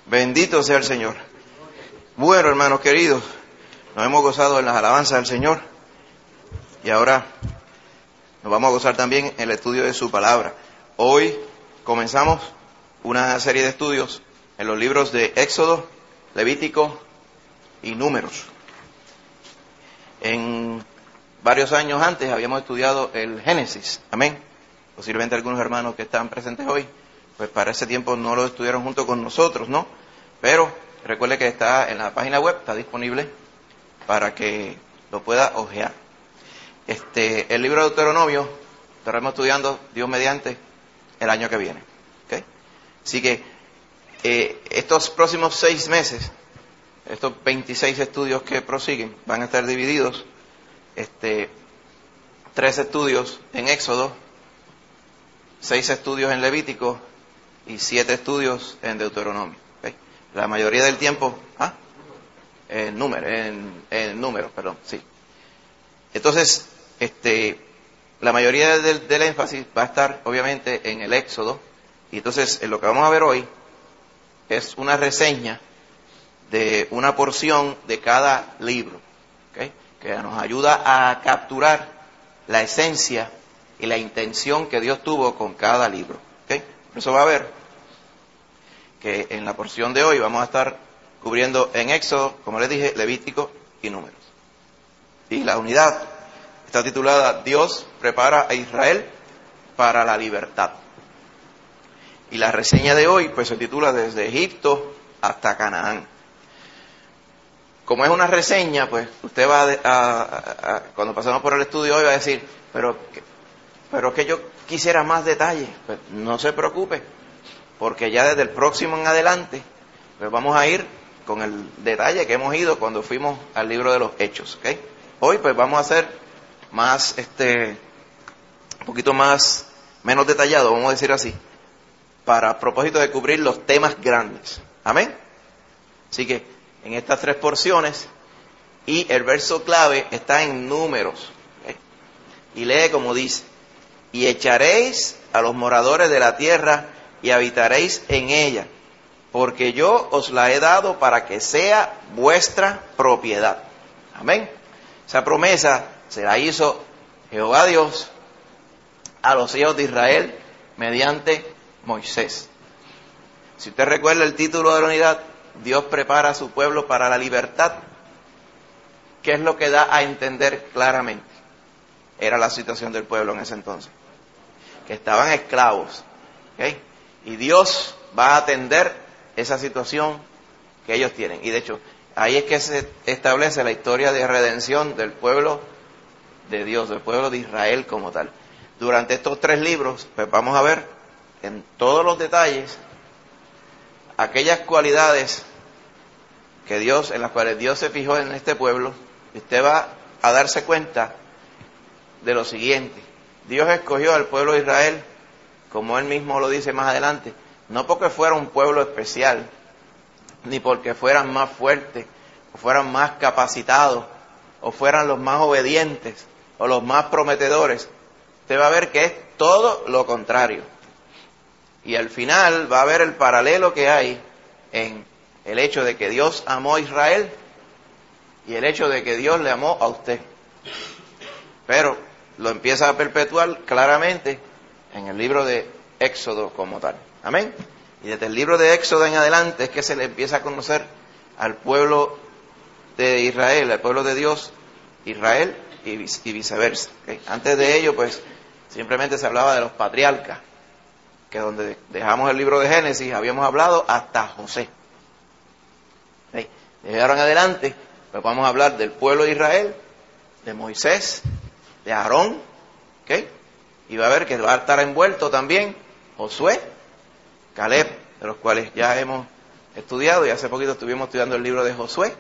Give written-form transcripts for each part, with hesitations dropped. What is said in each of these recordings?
Bendito sea el Señor. Bueno, hermanos queridos, nos hemos gozado en las alabanzas del Señor y ahora nos vamos a gozar también en el estudio de su palabra. Hoy comenzamos una serie de estudios en los libros de Éxodo, Levítico y Números. En varios años antes habíamos estudiado el Génesis, amén. Posiblemente algunos hermanos que están presentes hoy, pues para ese tiempo no lo estudiaron junto con nosotros, ¿no? Pero recuerde que está en la página web, está disponible para que lo pueda hojear. El libro de Deuteronomio estaremos estudiando, Dios mediante, el año que viene. ¿Okay? Así que estos próximos 6 meses, estos 26 estudios que prosiguen, van a estar divididos, 3 estudios en Éxodo, 6 estudios en Levítico y 7 estudios en Deuteronomio. ¿Okay? La mayoría del tiempo, en números, perdón, sí. Entonces, la mayoría del énfasis va a estar obviamente en el Éxodo, y entonces lo que vamos a ver hoy es una reseña de una porción de cada libro, ¿okay? Que nos ayuda a capturar la esencia y la intención que Dios tuvo con cada libro. ¿Okay? Por eso va a ver que en la porción de hoy vamos a estar cubriendo en Éxodo, como les dije, Levítico y Números. Y la unidad está titulada Dios prepara a Israel para la libertad. Y la reseña de hoy pues se titula Desde Egipto hasta Canaán. Como es una reseña, pues usted va cuando pasemos por el estudio hoy va a decir, pero que yo quisiera más detalles. Pues no se preocupe, porque ya desde el próximo en adelante pues vamos a ir con el detalle que hemos ido cuando fuimos al libro de los Hechos. ¿Okay? Hoy pues vamos a hacer más, un poquito más, menos detallado, vamos a decir así, para propósito de cubrir los temas grandes. Amén. Así que en estas 3 porciones, y el verso clave está en Números. ¿Okay? Y lee como dice: y echaréis a los moradores de la tierra y habitaréis en ella, porque yo os la he dado para que sea vuestra propiedad. Amén. Esa promesa se la hizo Jehová Dios a los hijos de Israel mediante Moisés. Si usted recuerda el título de la unidad, Dios prepara a su pueblo para la libertad. ¿Qué es lo que da a entender claramente? Era la situación del pueblo en ese entonces, que estaban esclavos. ¿Okay? Y Dios va a atender esa situación que ellos tienen. Y de hecho, ahí es que se establece la historia de redención del pueblo de Dios, del pueblo de Israel como tal. Durante estos 3 libros, pues vamos a ver en todos los detalles aquellas cualidades que Dios, en las cuales Dios se fijó en este pueblo, y usted va a darse cuenta de lo siguiente: Dios escogió al pueblo de Israel, como Él mismo lo dice más adelante, no porque fuera un pueblo especial, ni porque fueran más fuertes, o fueran más capacitados, o fueran los más obedientes, o los más prometedores. Usted va a ver que es todo lo contrario. Y al final va a ver el paralelo que hay en el hecho de que Dios amó a Israel y el hecho de que Dios le amó a usted. Pero lo empieza a perpetuar claramente en el libro de Éxodo como tal. Amén. Y desde el libro de Éxodo en adelante es que se le empieza a conocer al pueblo de Israel, al pueblo de Dios, Israel y viceversa. ¿Okay? Antes de ello, pues, simplemente se hablaba de los patriarcas, que donde dejamos el libro de Génesis habíamos hablado hasta José. ¿Okay? Desde ahora en adelante, pues vamos a hablar del pueblo de Israel, de Moisés, de Aarón, ¿okay? Y va a ver que va a estar envuelto también Josué, Caleb, de los cuales ya hemos estudiado, y hace poquito estuvimos estudiando el libro de Josué.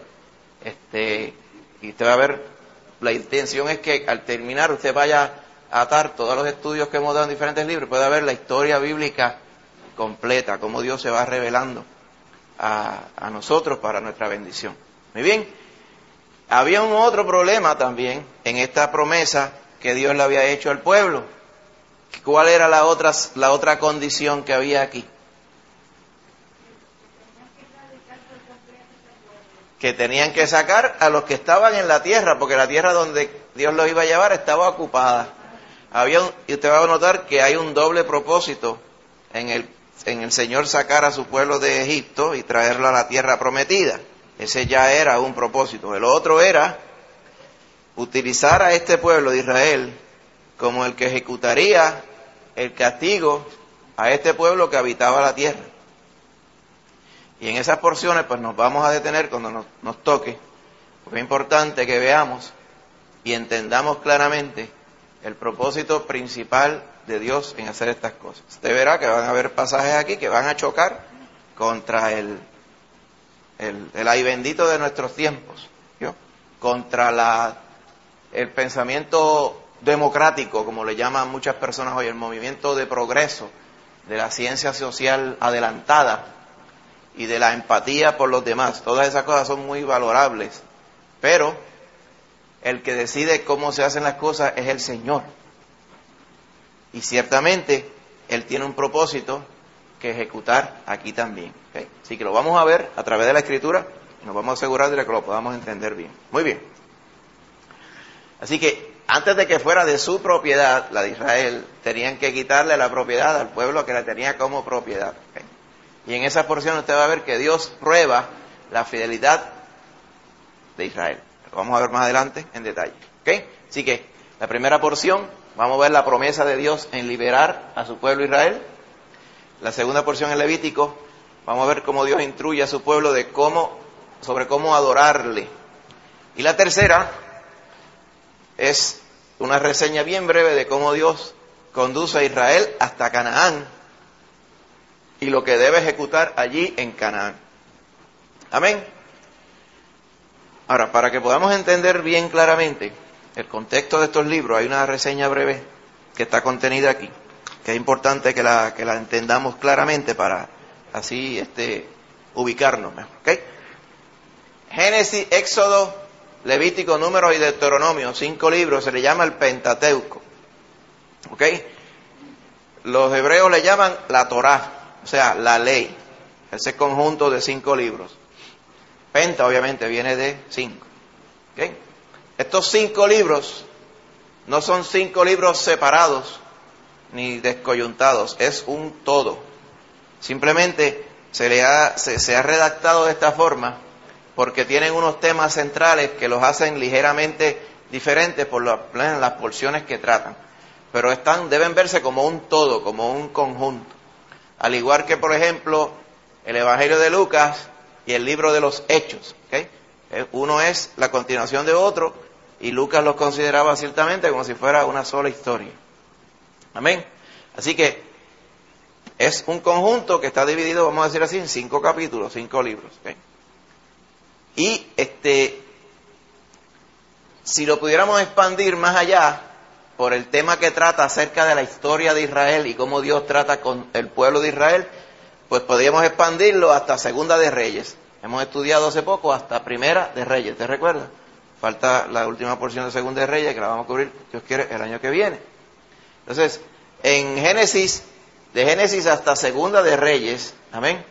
Y usted va a ver, la intención es que al terminar usted vaya a atar todos los estudios que hemos dado en diferentes libros, pueda ver la historia bíblica completa, cómo Dios se va revelando a nosotros para nuestra bendición. Muy bien. Había un otro problema también en esta promesa que Dios le había hecho al pueblo. ¿Cuál era la otra condición que había aquí? que tenían que sacar a los que estaban en la tierra, porque la tierra donde Dios los iba a llevar estaba ocupada. Y usted va a notar que hay un doble propósito en el Señor sacar a su pueblo de Egipto y traerlo a la tierra prometida. Ese ya era un propósito. El otro era utilizar a este pueblo de Israel como el que ejecutaría el castigo a este pueblo que habitaba la tierra. Y en esas porciones pues nos vamos a detener cuando nos toque, porque es importante que veamos y entendamos claramente el propósito principal de Dios en hacer estas cosas. Usted verá que van a haber pasajes aquí que van a chocar contra el ay bendito de nuestros tiempos, ¿sí? Contra el pensamiento democrático, como le llaman muchas personas hoy, el movimiento de progreso, de la ciencia social adelantada y de la empatía por los demás. Todas esas cosas son muy valorables, pero el que decide cómo se hacen las cosas es el Señor. Y ciertamente Él tiene un propósito que ejecutar aquí también. ¿Okay? Así que lo vamos a ver a través de la Escritura y nos vamos a asegurar de que lo podamos entender bien. Muy bien. Así que antes de que fuera de su propiedad, la de Israel, tenían que quitarle la propiedad al pueblo que la tenía como propiedad. ¿Okay? Y en esa porción usted va a ver que Dios prueba la fidelidad de Israel. Lo vamos a ver más adelante en detalle. ¿Okay? Así que la primera porción, vamos a ver la promesa de Dios en liberar a su pueblo Israel. La segunda porción en Levítico, vamos a ver cómo Dios instruye a su pueblo sobre cómo adorarle. Y la tercera es una reseña bien breve de cómo Dios conduce a Israel hasta Canaán y lo que debe ejecutar allí en Canaán. Amén. Ahora, para que podamos entender bien claramente el contexto de estos libros, hay una reseña breve que está contenida aquí, que es importante que la entendamos claramente para así ubicarnos mejor. ¿Okay? Génesis, Éxodo, Levítico, Números y Deuteronomio, 5 libros, se le llama el Pentateuco. ¿Ok? Los hebreos le llaman la Torá, o sea, la ley, ese conjunto de 5 libros. Penta obviamente viene de 5. ¿Ok? Estos 5 libros no son 5 libros separados ni descoyuntados, es un todo. Simplemente se ha redactado de esta forma porque tienen unos temas centrales que los hacen ligeramente diferentes por las porciones que tratan. Pero deben verse como un todo, como un conjunto. Al igual que, por ejemplo, el Evangelio de Lucas y el libro de los Hechos. ¿Okay? Uno es la continuación de otro y Lucas los consideraba ciertamente como si fuera una sola historia. Amén. Así que es un conjunto que está dividido, vamos a decir así, en 5 capítulos, 5 libros. ¿Okay? Y si lo pudiéramos expandir más allá por el tema que trata acerca de la historia de Israel y cómo Dios trata con el pueblo de Israel, pues podríamos expandirlo hasta Segunda de Reyes. Hemos estudiado hace poco hasta Primera de Reyes, ¿te recuerdas? Falta la última porción de Segunda de Reyes que la vamos a cubrir, Dios quiere, el año que viene. Entonces, en Génesis, de Génesis hasta Segunda de Reyes, amén,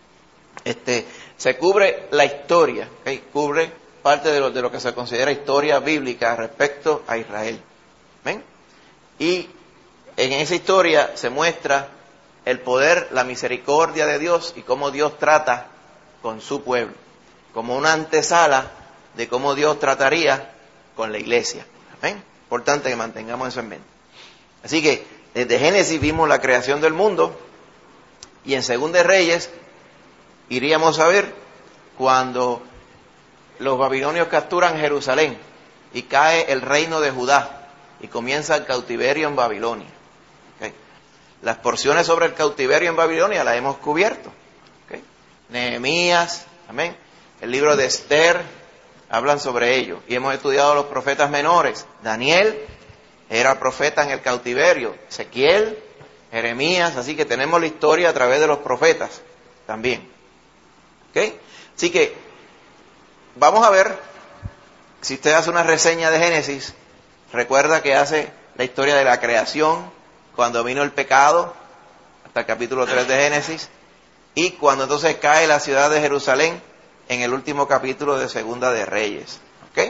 se cubre la historia, ¿okay? Cubre parte de lo que se considera historia bíblica respecto a Israel. ¿Ven? Y en esa historia se muestra el poder, la misericordia de Dios y cómo Dios trata con su pueblo, como una antesala de cómo Dios trataría con la iglesia. ¿Ven? Importante que mantengamos eso en mente. Así que desde Génesis vimos la creación del mundo y en Segunda de Reyes iríamos a ver cuando los babilonios capturan Jerusalén y cae el reino de Judá y comienza el cautiverio en Babilonia. ¿Okay? Las porciones sobre el cautiverio en Babilonia las hemos cubierto. ¿Okay? Nehemías, amén, el libro de Esther hablan sobre ello y hemos estudiado los profetas menores. Daniel era profeta en el cautiverio, Ezequiel, Jeremías, así que tenemos la historia a través de los profetas también. ¿Okay? Así que vamos a ver, si usted hace una reseña de Génesis, recuerda que hace la historia de la creación, cuando vino el pecado, hasta el capítulo 3 de Génesis, y cuando entonces cae la ciudad de Jerusalén, en el último capítulo de Segunda de Reyes. ¿Ok?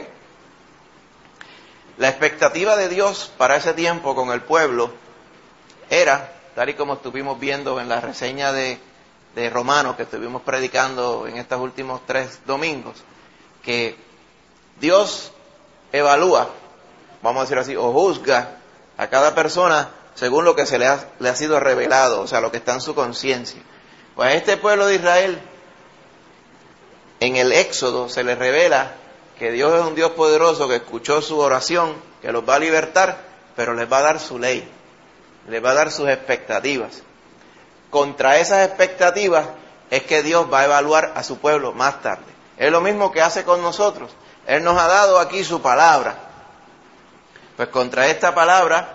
La expectativa de Dios para ese tiempo con el pueblo era, tal y como estuvimos viendo en la reseña de Romanos que estuvimos predicando en estos últimos 3 domingos, que Dios evalúa, vamos a decir así, o juzga a cada persona según lo que se le ha sido revelado, o sea, lo que está en su conciencia. Pues a este pueblo de Israel, en el Éxodo se les revela que Dios es un Dios poderoso que escuchó su oración, que los va a libertar, pero les va a dar su ley, les va a dar sus expectativas. Contra esas expectativas es que Dios va a evaluar a su pueblo más tarde. Es lo mismo que hace con nosotros. Él nos ha dado aquí su palabra. Pues contra esta palabra,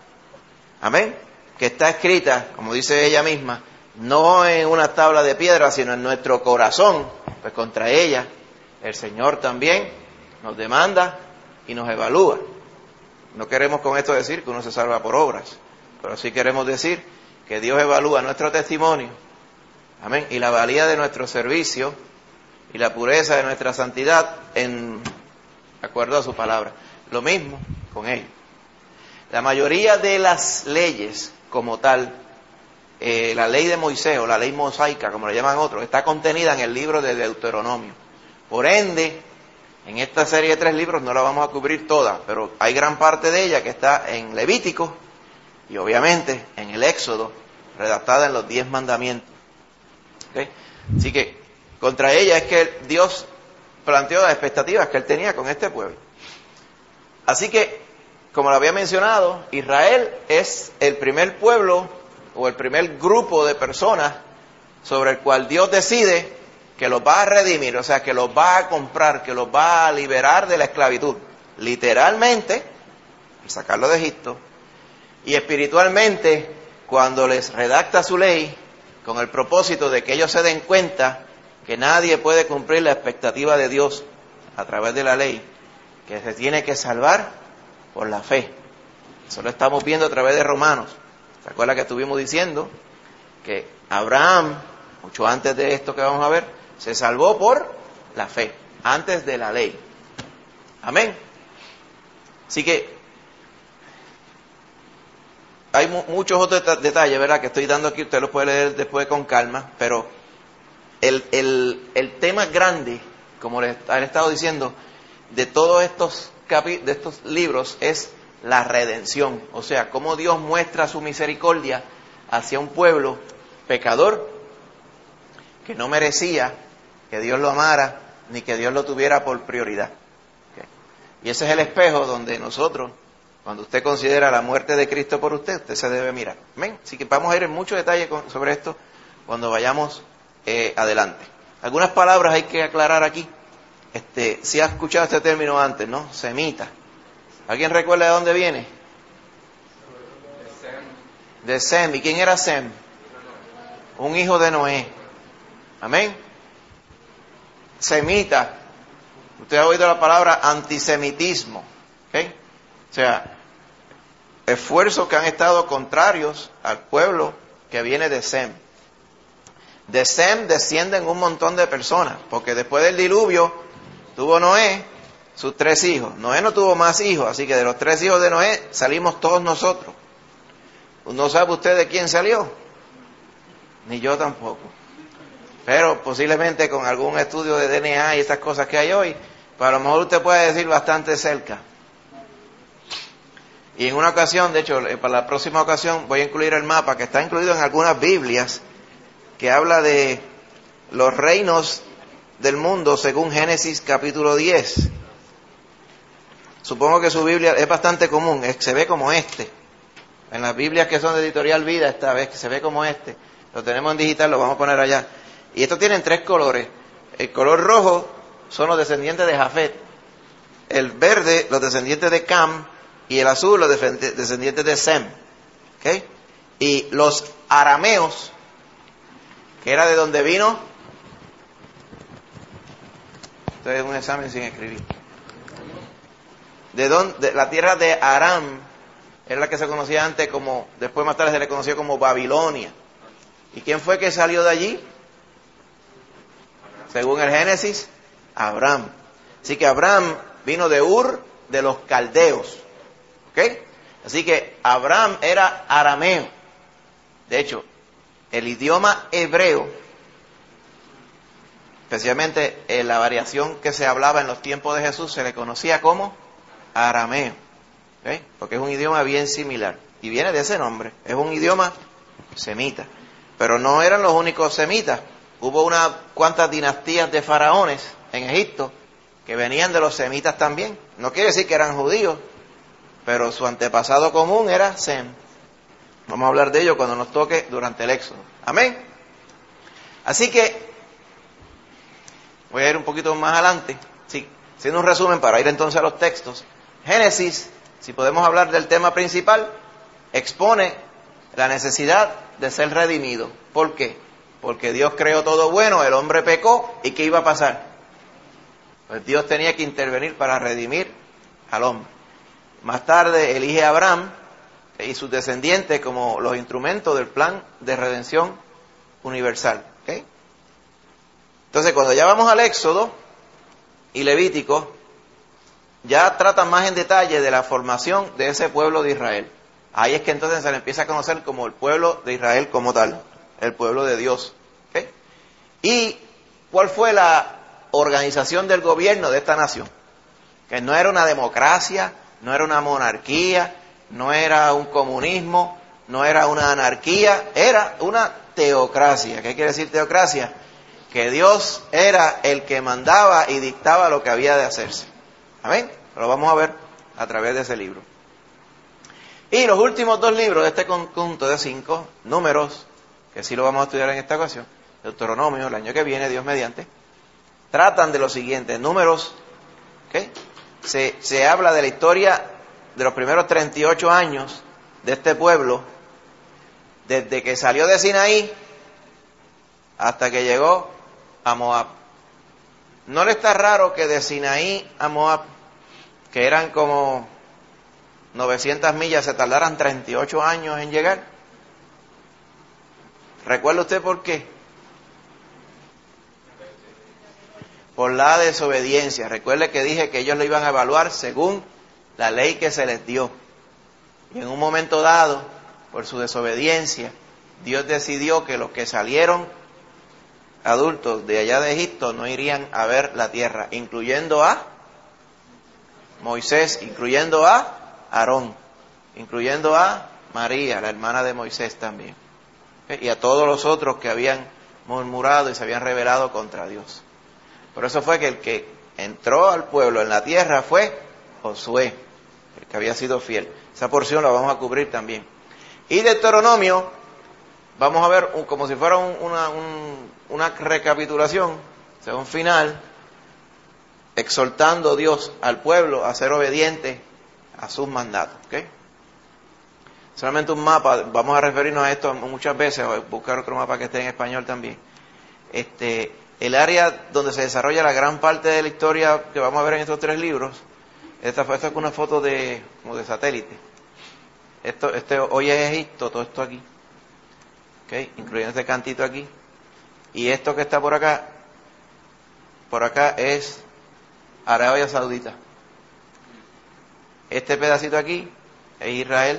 amén, que está escrita, como dice ella misma, no en una tabla de piedra, sino en nuestro corazón, pues contra ella el Señor también nos demanda y nos evalúa. No queremos con esto decir que uno se salva por obras, pero sí queremos decir que Dios evalúa nuestro testimonio, amén, y la valía de nuestro servicio y la pureza de nuestra santidad en acuerdo a su palabra. Lo mismo con ellos. La mayoría de las leyes como tal, la ley de Moisés o la ley mosaica, como le llaman otros, está contenida en el libro de Deuteronomio. Por ende, en esta serie de 3 libros no la vamos a cubrir toda, pero hay gran parte de ella que está en Levítico y obviamente en el Éxodo, redactada en los 10 mandamientos. ¿Okay? Así que contra ella es que Dios planteó las expectativas que Él tenía con este pueblo. Así que, como lo había mencionado, Israel es el primer pueblo o el primer grupo de personas sobre el cual Dios decide que los va a redimir, o sea, que los va a comprar, que los va a liberar de la esclavitud. Literalmente, al sacarlo de Egipto, y espiritualmente, cuando les redacta su ley, con el propósito de que ellos se den cuenta que nadie puede cumplir la expectativa de Dios a través de la ley, que se tiene que salvar por la fe. Eso lo estamos viendo a través de Romanos. ¿Se acuerda que estuvimos diciendo que Abraham, mucho antes de esto que vamos a ver, se salvó por la fe, antes de la ley? Amén. Así que hay muchos otros detalles, ¿verdad?, que estoy dando aquí, usted los puede leer después con calma, pero el tema grande, como les he estado diciendo, de todos estos libros es la redención, o sea, cómo Dios muestra su misericordia hacia un pueblo pecador que no merecía que Dios lo amara ni que Dios lo tuviera por prioridad. ¿Okay? Y ese es el espejo donde nosotros, cuando usted considera la muerte de Cristo por usted se debe mirar. ¿Amén? Así que vamos a ir en mucho detalle sobre esto cuando vayamos adelante. Algunas palabras hay que aclarar aquí. Si has escuchado este término antes, ¿no? Semita. ¿Alguien recuerda de dónde viene? De Sem. ¿Y quién era Sem? Un hijo de Noé. Amén. Semita. Usted ha oído la palabra antisemitismo. ¿Okay? O sea, esfuerzos que han estado contrarios al pueblo que viene de Sem. De Sem descienden un montón de personas, porque después del diluvio tuvo Noé sus 3 hijos. Noé no tuvo más hijos, así que de los 3 hijos de Noé salimos todos nosotros. ¿No sabe usted de quién salió? Ni yo tampoco. Pero posiblemente con algún estudio de DNA y estas cosas que hay hoy, pues a lo mejor usted puede decir bastante cerca. Y en una ocasión, de hecho, para la próxima ocasión voy a incluir el mapa que está incluido en algunas Biblias, que habla de los reinos del mundo según Génesis capítulo 10. Supongo que su Biblia es bastante común, se ve como este. En las Biblias que son de Editorial Vida esta vez, que se ve como este. Lo tenemos en digital, lo vamos a poner allá. Y estos tienen 3 colores. El color rojo son los descendientes de Jafet. El verde, los descendientes de Cam. Y el azul, los descendientes de Sem. ¿Okay? Y los arameos, que era de donde vino. Esto es un examen sin escribir. De la tierra de Aram, era la que se conocía antes como, después más tarde se le conoció como Babilonia. ¿Y quién fue que salió de allí? Según el Génesis, Abraham. Así que Abraham vino de Ur de los caldeos. ¿Ok? Así que Abraham era arameo. De hecho, el idioma hebreo, especialmente en la variación que se hablaba en los tiempos de Jesús, se le conocía como arameo. ¿Ok? Porque es un idioma bien similar. Y viene de ese nombre. Es un idioma semita. Pero no eran los únicos semitas. Hubo unas cuantas dinastías de faraones en Egipto que venían de los semitas también. No quiere decir que eran judíos, pero su antepasado común era Sem. Vamos a hablar de ello cuando nos toque durante el Éxodo. Amén. Así que voy a ir un poquito más adelante. Sí, haciendo un resumen para ir entonces a los textos. Génesis, si podemos hablar del tema principal, expone la necesidad de ser redimido. ¿Por qué? Porque Dios creó todo bueno, el hombre pecó, ¿y qué iba a pasar? Pues Dios tenía que intervenir para redimir al hombre. Más tarde elige a Abraham y sus descendientes como los instrumentos del plan de redención universal. ¿Okay? Entonces, cuando ya vamos al Éxodo y Levítico, ya tratan más en detalle de la formación de ese pueblo de Israel. Ahí es que entonces se le empieza a conocer como el pueblo de Israel como tal, el pueblo de Dios. ¿Okay? ¿Y cuál fue la organización del gobierno de esta nación? Que no era una democracia, no era una monarquía, no era un comunismo, no era una anarquía, era una teocracia. ¿Qué quiere decir teocracia? Que Dios era el que mandaba y dictaba lo que había de hacerse. Amén. Lo vamos a ver a través de ese libro. Y los últimos dos libros de este conjunto de 5, Números, que sí lo vamos a estudiar en esta ocasión, Deuteronomio, el año que viene, Dios mediante, tratan de lo siguiente. Números, ¿okay? Se habla de la historia de los primeros 38 años de este pueblo, desde que salió de Sinaí hasta que llegó a Moab. ¿No le está raro que de Sinaí a Moab, que eran como 900 millas, se tardaran 38 años en llegar? ¿Recuerda usted por qué? Por la desobediencia. Recuerde que dije que ellos lo iban a evaluar según la ley que se les dio. Y en un momento dado, por su desobediencia, Dios decidió que los que salieron adultos de allá de Egipto no irían a ver la tierra, incluyendo a Moisés, incluyendo a Aarón, incluyendo a María, la hermana de Moisés también, y a todos los otros que habían murmurado y se habían rebelado contra Dios. Por eso fue que el que entró al pueblo en la tierra fue Josué, el que había sido fiel. Esa porción la vamos a cubrir también. Y Deuteronomio, vamos a ver como si fuera una recapitulación, o sea, un final, exhortando a Dios al pueblo a ser obediente a sus mandatos. ¿Okay? Solamente un mapa, vamos a referirnos a esto muchas veces, o buscar otro mapa que esté en español también. El área donde se desarrolla la gran parte de la historia que vamos a ver en estos 3 libros, esta es una foto como de satélite. Hoy es Egipto, todo esto aquí, ¿okay? Incluyendo este cantito aquí, y esto que está por acá es Arabia Saudita. Este pedacito aquí es Israel,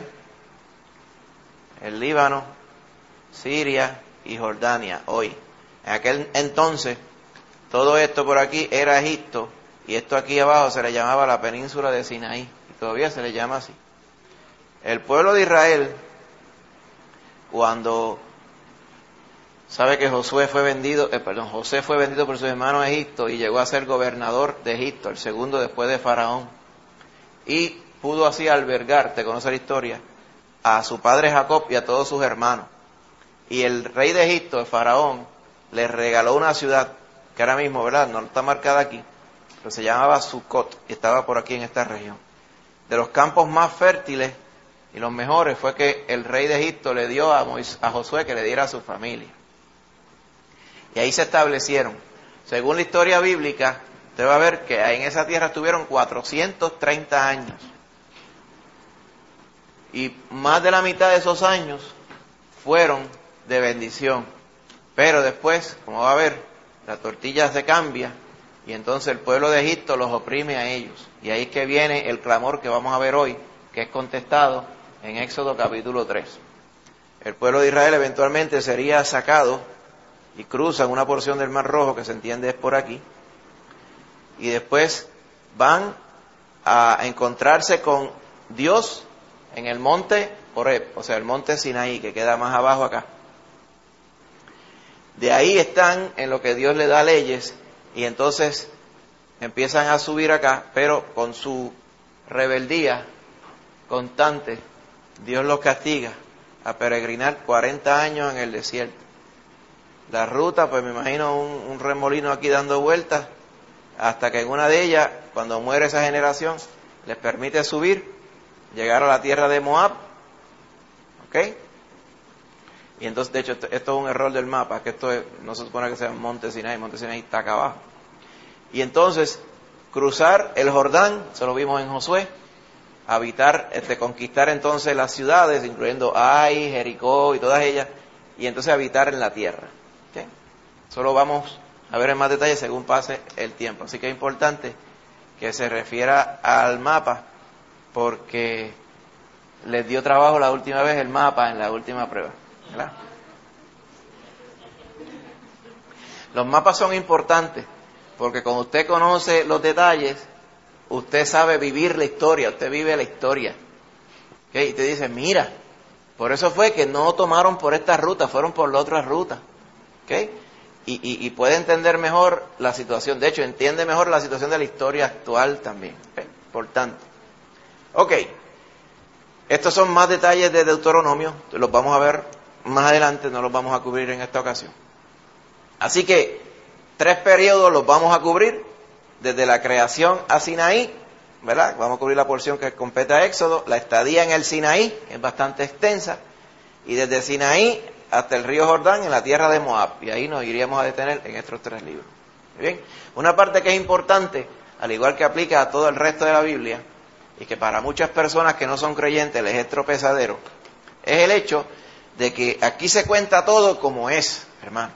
el Líbano, Siria y Jordania hoy. En aquel entonces, todo esto por aquí era Egipto, y esto aquí abajo se le llamaba la península de Sinaí, y todavía se le llama así. El pueblo de Israel, cuando sabe que José fue vendido por sus hermanos a Egipto y llegó a ser gobernador de Egipto, el segundo después de Faraón, y pudo así albergar, te conoce la historia, a su padre Jacob y a todos sus hermanos. Y el rey de Egipto, el Faraón, le regaló una ciudad que ahora mismo, ¿verdad?, no está marcada aquí, pero se llamaba Sucot, y estaba por aquí en esta región. De los campos más fértiles y los mejores fue que el rey de Egipto le dio a Josué que le diera a su familia. Y ahí se establecieron. Según la historia bíblica, usted va a ver que en esa tierra estuvieron 430 años. Y más de la mitad de esos años fueron de bendición. Pero después, como va a ver, la tortilla se cambia y entonces el pueblo de Egipto los oprime a ellos. Y ahí es que viene el clamor que vamos a ver hoy, que es contestado en Éxodo capítulo 3. El pueblo de Israel eventualmente sería sacado y cruzan una porción del Mar Rojo, que se entiende es por aquí, y después van a encontrarse con Dios en el monte Horeb, o sea, el monte Sinaí, que queda más abajo acá. De ahí están en lo que Dios le da leyes, y entonces empiezan a subir acá, pero con su rebeldía constante, Dios los castiga a peregrinar 40 años en el desierto. La ruta, pues me imagino un remolino aquí dando vueltas, hasta que en una de ellas, cuando muere esa generación, les permite subir, llegar a la tierra de Moab, ¿ok? Y entonces, de hecho, esto es un error del mapa, que no se supone que sea Monte Sinaí está acá abajo. Y entonces, cruzar el Jordán, eso lo vimos en Josué, habitar, conquistar entonces las ciudades, incluyendo Ai, Jericó y todas ellas, y entonces habitar en la tierra. ¿Okay? Eso lo vamos a ver en más detalle según pase el tiempo. Así que es importante que se refiera al mapa, porque les dio trabajo la última vez el mapa en la última prueba, ¿verdad? Los mapas son importantes, porque cuando usted conoce los detalles, usted sabe vivir la historia, usted vive la historia. ¿Okay? Y te dice, mira, por eso fue que no tomaron por esta ruta, fueron por la otra ruta. ¿Okay? Y puede entender mejor la situación. De hecho, entiende mejor la situación de la historia actual también. ¿Okay? Por tanto. Ok. Estos son más detalles de Deuteronomio. Los vamos a ver más adelante, no los vamos a cubrir en esta ocasión. Así que 3 periodos los vamos a cubrir. Desde la creación a Sinaí, ¿verdad? Vamos a cubrir la porción que compete a Éxodo, la estadía en el Sinaí, que es bastante extensa, y desde Sinaí hasta el río Jordán en la tierra de Moab, y ahí nos iríamos a detener en estos 3 libros. Bien, una parte que es importante, al igual que aplica a todo el resto de la Biblia, y que para muchas personas que no son creyentes les es tropezadero, es el hecho de que aquí se cuenta todo como es, hermano.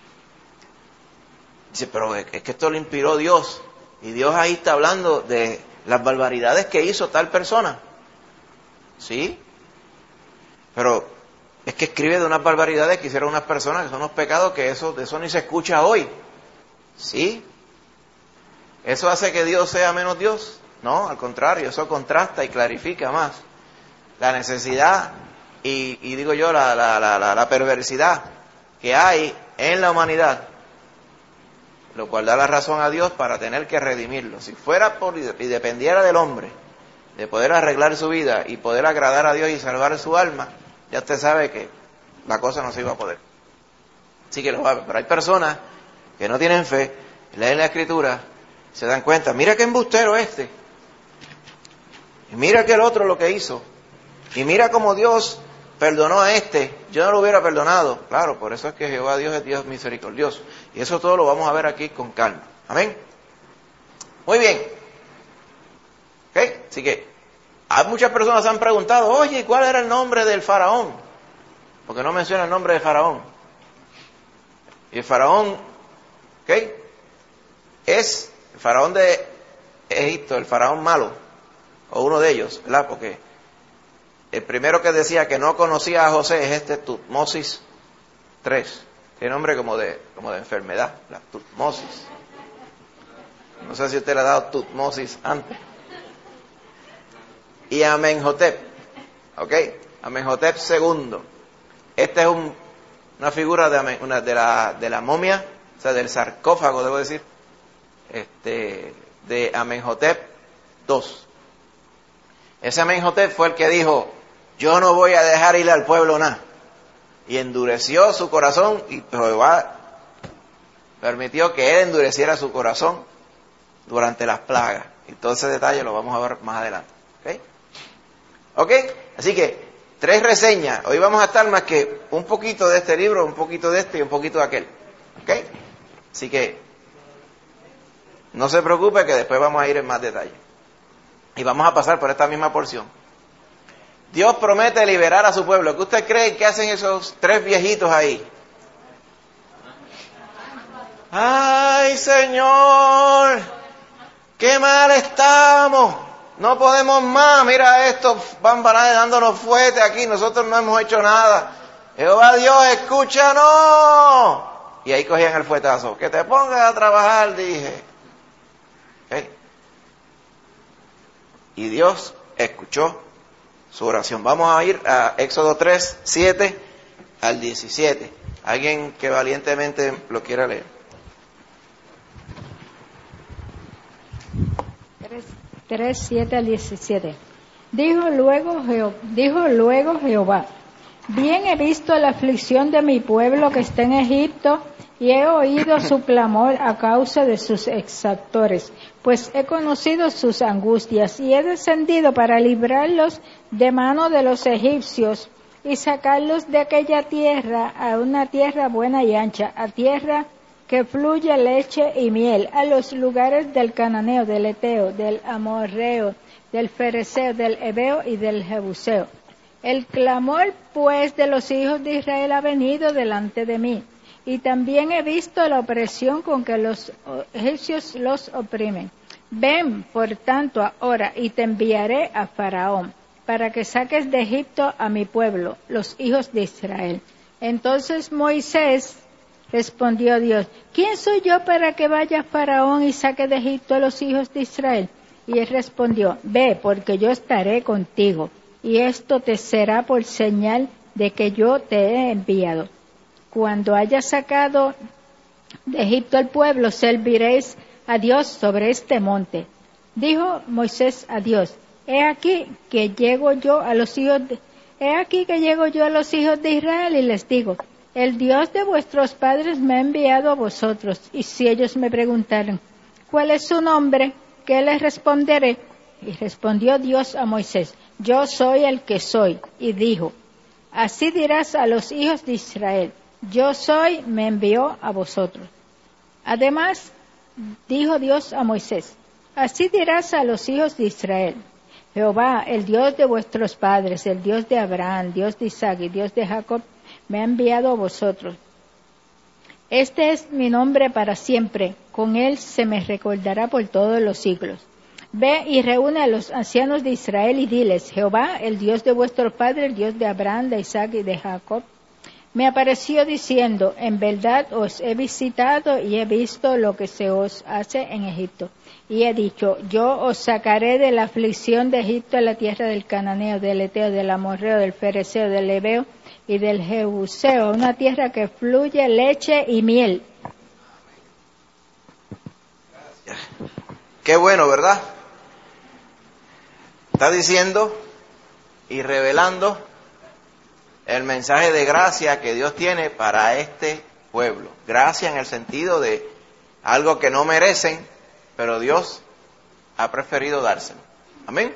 Dice, pero es que esto lo inspiró Dios. Y Dios ahí está hablando de las barbaridades que hizo tal persona. ¿Sí? Pero es que escribe de unas barbaridades que hicieron unas personas, que son unos pecados que de eso ni se escucha hoy. ¿Sí? ¿Eso hace que Dios sea menos Dios? No, al contrario, eso contrasta y clarifica más la necesidad y digo yo, la perversidad que hay en la humanidad, lo cual da la razón a Dios para tener que redimirlo. Si fuera y dependiera del hombre, de poder arreglar su vida y poder agradar a Dios y salvar su alma, ya usted sabe que la cosa no se iba a poder. Así que pero hay personas que no tienen fe, leen la Escritura, se dan cuenta, mira qué embustero este, y mira aquel otro lo que hizo, y mira cómo Dios perdonó a este, yo no lo hubiera perdonado. Claro, por eso es que Jehová Dios es Dios misericordioso. Y eso todo lo vamos a ver aquí con calma. Amén. Muy bien. ¿Ok? Así que muchas personas han preguntado, oye, ¿cuál era el nombre del faraón? Porque no menciona el nombre de faraón. Y el faraón, ¿ok? Es el faraón de Egipto, el faraón malo, o uno de ellos, ¿verdad? Porque el primero que decía que no conocía a José es Tutmosis III. Tiene nombre como de enfermedad, la Tutmosis. No sé si usted le ha dado Tutmosis antes. Y Amenhotep, ¿ok? Amenhotep II. Esta es una figura de la momia, o sea, del sarcófago, debo decir, de Amenhotep II. Ese Amenhotep fue el que dijo, yo no voy a dejar ir al pueblo nada. Y endureció su corazón y Jehová permitió que él endureciera su corazón durante las plagas. Y todo ese detalle lo vamos a ver más adelante. ¿Ok? Así que 3 reseñas. Hoy vamos a estar más que un poquito de este libro, un poquito de este y un poquito de aquel. ¿Ok? Así que no se preocupe que después vamos a ir en más detalle. Y vamos a pasar por esta misma porción. Dios promete liberar a su pueblo. ¿Qué usted cree que hacen esos 3 viejitos ahí? ¡ay, Señor! ¡Qué mal estamos! No podemos más, mira estos bambalanes dándonos fuerte aquí, nosotros no hemos hecho nada. Jehová Dios, escúchanos. Y ahí cogían el fuetazo. Que te pongas a trabajar, dije. ¿Okay? Y Dios escuchó su oración. Vamos a ir a Éxodo 3, 7 al 17. Alguien que valientemente lo quiera leer. 3, 7 al 17. Dijo luego Jehová: bien he visto la aflicción de mi pueblo que está en Egipto, y he oído su clamor a causa de sus exactores, pues he conocido sus angustias, y he descendido para librarlos de mano de los egipcios, y sacarlos de aquella tierra a una tierra buena y ancha, a tierra que fluye leche y miel, a los lugares del cananeo, del eteo, del amorreo, del fereceo, del heveo y del jebuseo. El clamor, pues, de los hijos de Israel ha venido delante de mí, y también he visto la opresión con que los egipcios los oprimen. Ven, por tanto, ahora, y te enviaré a Faraón, para que saques de Egipto a mi pueblo, los hijos de Israel. Entonces Moisés respondió a Dios: ¿quién soy yo para que vaya a Faraón y saque de Egipto a los hijos de Israel? Y él respondió: ve, porque yo estaré contigo, y esto te será por señal de que yo te he enviado. Cuando hayas sacado de Egipto al pueblo, serviréis a Dios sobre este monte. Dijo Moisés a Dios: he aquí que llego yo a los hijos de Israel y les digo: el Dios de vuestros padres me ha enviado a vosotros. Y si ellos me preguntaran: ¿cuál es su nombre?, ¿qué les responderé? Y respondió Dios a Moisés: yo soy el que soy. Y dijo: así dirás a los hijos de Israel: yo soy, me envió a vosotros. Además, dijo Dios a Moisés: así dirás a los hijos de Israel: Jehová, el Dios de vuestros padres, el Dios de Abraham, Dios de Isaac y Dios de Jacob, me ha enviado a vosotros. Este es mi nombre para siempre, con él se me recordará por todos los siglos. Ve y reúne a los ancianos de Israel y diles: Jehová, el Dios de vuestros padres, el Dios de Abraham, de Isaac y de Jacob, me apareció diciendo: en verdad os he visitado y he visto lo que se os hace en Egipto. Y he dicho: yo os sacaré de la aflicción de Egipto a la tierra del cananeo, del eteo, del amorreo, del fereceo, del heveo y del jebuseo, una tierra que fluye leche y miel. Qué bueno, ¿verdad? Está diciendo y revelando el mensaje de gracia que Dios tiene para este pueblo. Gracia en el sentido de algo que no merecen, pero Dios ha preferido dárselo. Amén.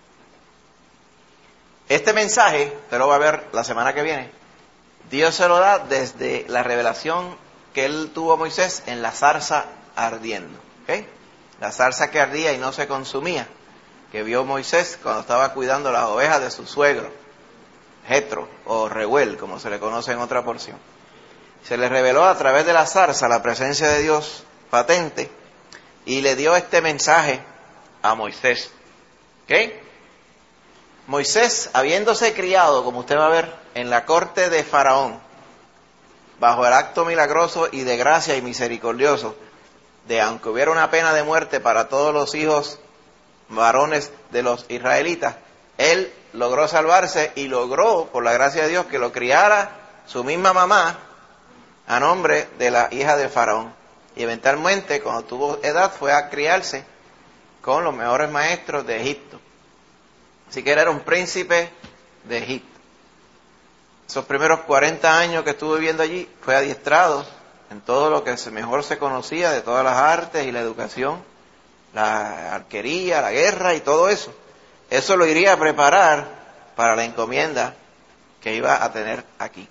Este mensaje, usted lo va a ver la semana que viene, Dios se lo da desde la revelación que él tuvo a Moisés en la zarza ardiendo. ¿Okay? La zarza que ardía y no se consumía, que vio Moisés cuando estaba cuidando las ovejas de su suegro, Jetro, o Reuel, como se le conoce en otra porción. Se le reveló a través de la zarza la presencia de Dios patente, y le dio este mensaje a Moisés. ¿Ok? Moisés, habiéndose criado, como usted va a ver, en la corte de Faraón, bajo el acto milagroso y de gracia y misericordioso, de aunque hubiera una pena de muerte para todos los hijos varones de los israelitas, él logró salvarse y logró, por la gracia de Dios, que lo criara su misma mamá a nombre de la hija de Faraón. Y eventualmente, cuando tuvo edad, fue a criarse con los mejores maestros de Egipto. Así que él era un príncipe de Egipto. Esos primeros 40 años que estuvo viviendo allí, fue adiestrado en todo lo que mejor se conocía de todas las artes y la educación, la arquería, la guerra y todo eso. Eso lo iría a preparar para la encomienda que iba a tener aquí.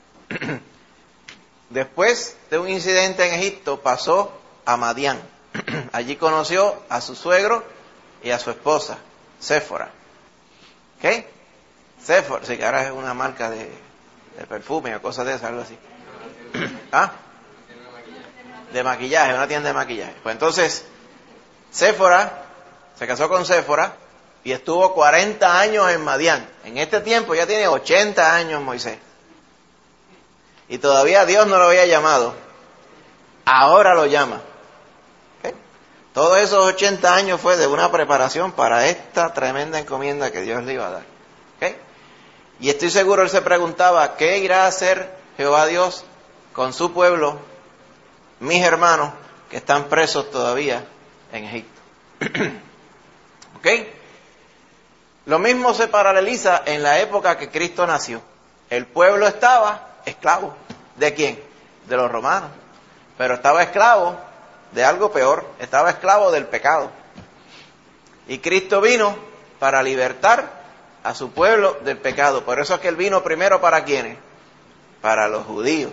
Después de un incidente en Egipto, pasó a Madián. Allí conoció a su suegro y a su esposa, Séfora. ¿Ok? Séfora, sí, que ahora es una marca de perfume o cosas de esas, algo así. ¿Ah? de maquillaje, una tienda de maquillaje. Pues entonces, Séfora se casó con Séfora y estuvo 40 años en Madián. En este tiempo ya tiene 80 años Moisés. Y todavía Dios no lo había llamado. Ahora lo llama. ¿Okay? Todos esos 80 años fue de una preparación para esta tremenda encomienda que Dios le iba a dar. ¿Okay? Y estoy seguro él se preguntaba, ¿qué irá a hacer Jehová Dios con su pueblo, mis hermanos, que están presos todavía en Egipto? ¿Ok? Lo mismo se paraleliza en la época que Cristo nació. El pueblo estaba esclavo. ¿De quién? De los romanos. Pero estaba esclavo de algo peor. Estaba esclavo del pecado. Y Cristo vino para libertar a su pueblo del pecado. Por eso es que Él vino primero ¿para quiénes? Para los judíos.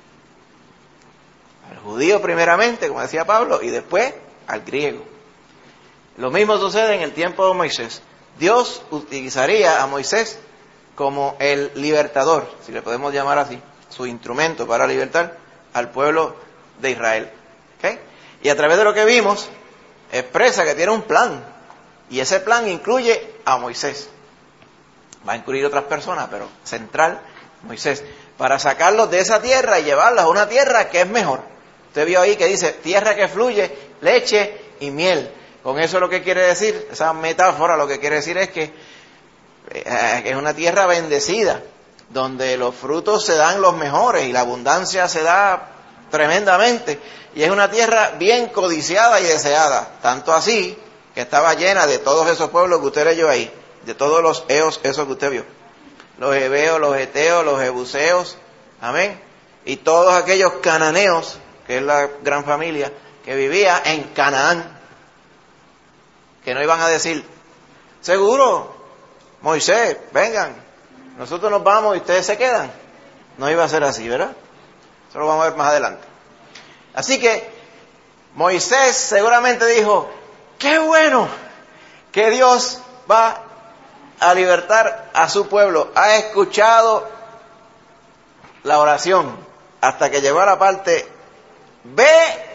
Al judío primeramente, como decía Pablo, y después al griego. Lo mismo sucede en el tiempo de Moisés. Dios utilizaría a Moisés como el libertador, si le podemos llamar así, su instrumento para libertar al pueblo de Israel. ¿Okay? Y a través de lo que vimos, expresa que tiene un plan. Y ese plan incluye a Moisés. Va a incluir otras personas, pero central, Moisés. Para sacarlos de esa tierra y llevarlos a una tierra que es mejor. Usted vio ahí que dice, tierra que fluye leche y miel. Con eso lo que quiere decir, esa metáfora lo que quiere decir es que es una tierra bendecida, donde los frutos se dan los mejores y la abundancia se da tremendamente. Y es una tierra bien codiciada y deseada, tanto así que estaba llena de todos esos pueblos que usted leyó ahí, de todos los eos, esos que usted vio. Los heveos, los eteos, los jebuseos, amén. Y todos aquellos cananeos, que es la gran familia, que vivía en Canaán. Que no iban a decir, seguro, Moisés, vengan, nosotros nos vamos y ustedes se quedan. No iba a ser así, ¿verdad? Eso lo vamos a ver más adelante. Así que Moisés seguramente dijo, qué bueno que Dios va a libertar a su pueblo. Ha escuchado la oración hasta que llegó a la parte, ve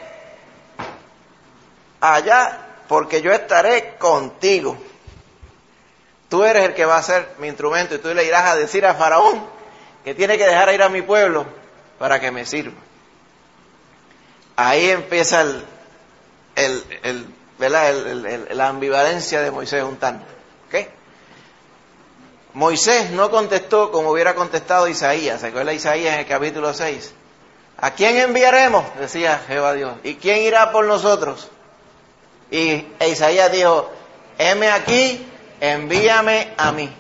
allá porque yo estaré contigo. Tú eres el que va a ser mi instrumento y tú le irás a decir a Faraón que tiene que dejar ir a mi pueblo para que me sirva. Ahí empieza la ambivalencia de Moisés un tanto. ¿Okay? Moisés no contestó como hubiera contestado Isaías. ¿Se acuerda Isaías en el capítulo 6? ¿A quién enviaremos? Decía Jehová Dios. ¿Y quién irá por nosotros? Y Isaías dijo, heme aquí, envíame a mí.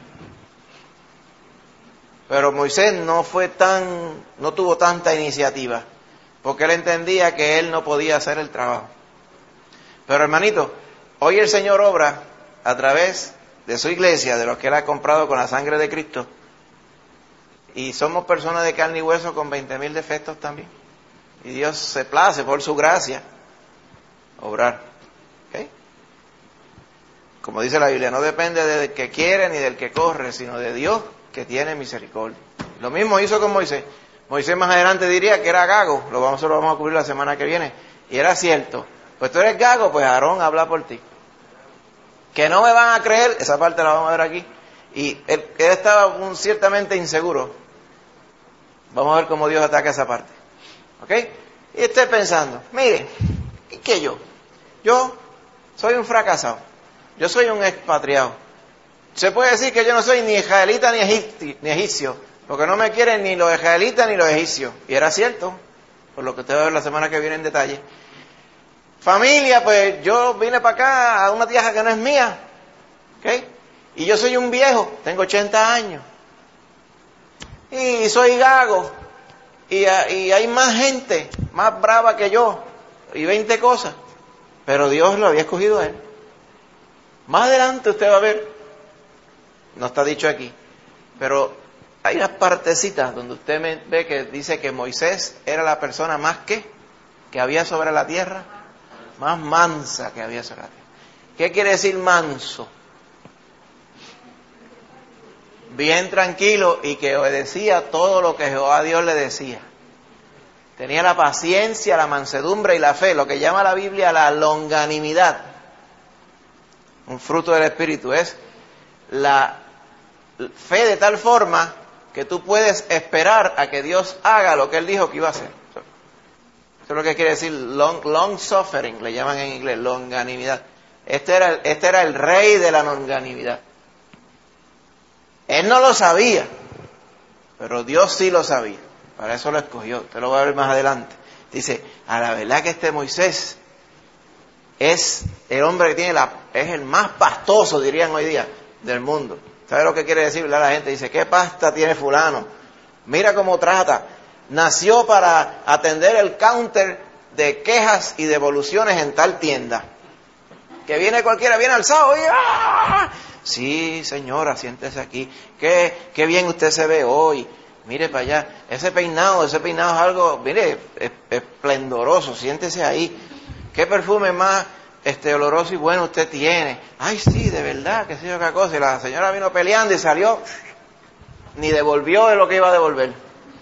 Pero Moisés no tuvo tanta iniciativa, porque él entendía que él no podía hacer el trabajo. Pero hermanito, hoy el Señor obra a través de su iglesia, de los que él ha comprado con la sangre de Cristo, y somos personas de carne y hueso con 20,000 defectos también. Y Dios se place por su gracia obrar. ¿Okay? Como dice la Biblia, no depende del que quiere ni del que corre, sino de Dios que tiene misericordia. Lo mismo hizo con Moisés. Moisés más adelante diría que era gago, lo vamos a cubrir la semana que viene, y era cierto. Pues tú eres gago, pues Aarón habla por ti. Que no me van a creer, esa parte la vamos a ver aquí. Y él estaba ciertamente inseguro. Vamos a ver cómo Dios ataca esa parte. ¿Ok? Y estoy pensando, mire, ¿qué yo? Yo soy un fracasado. Yo soy un expatriado. Se puede decir que yo no soy ni israelita ni egipcio, porque no me quieren ni los israelitas ni los egipcios. Y era cierto, por lo que usted va a ver la semana que viene en detalle. Familia, pues yo vine para acá a una tierra que no es mía. ¿Ok? Y yo soy un viejo, tengo 80 años. Y soy gago. Y hay más gente, más brava que yo. Y 20 cosas. Pero Dios lo había escogido a él. Más adelante usted va a ver, no está dicho aquí, pero hay unas partecitas donde usted ve que dice que Moisés era la persona más que había sobre la tierra, más mansa que había sobre la tierra. ¿Qué quiere decir manso? Bien tranquilo y que obedecía todo lo que Jehová Dios le decía. tenía la paciencia, la mansedumbre y la fe, lo que llama la Biblia la longanimidad. Un fruto del Espíritu es la fe de tal forma que tú puedes esperar a que Dios haga lo que Él dijo que iba a hacer. Eso es lo que quiere decir long suffering, le llaman en inglés, longanimidad. Este era el rey de la longanimidad. Él no lo sabía, pero Dios sí lo sabía. Para eso lo escogió. Usted lo va a ver más adelante. Dice, a la verdad que este Moisés es el hombre que tiene es el más pastoso, dirían hoy día, del mundo. ¿Sabe lo que quiere decir? La gente dice, ¿qué pasta tiene fulano? Mira cómo trata. Nació para atender el counter de quejas y devoluciones en tal tienda. Que viene cualquiera, viene alzado y ¡ah! Sí, señora, siéntese aquí. Qué bien usted se ve hoy. Mire para allá. Ese peinado es algo, mire, esplendoroso. Siéntese ahí. ¿Qué perfume más oloroso y bueno usted tiene? Ay, sí, de verdad, qué sé yo qué cosa. Y la señora vino peleando y salió. Ni devolvió de lo que iba a devolver.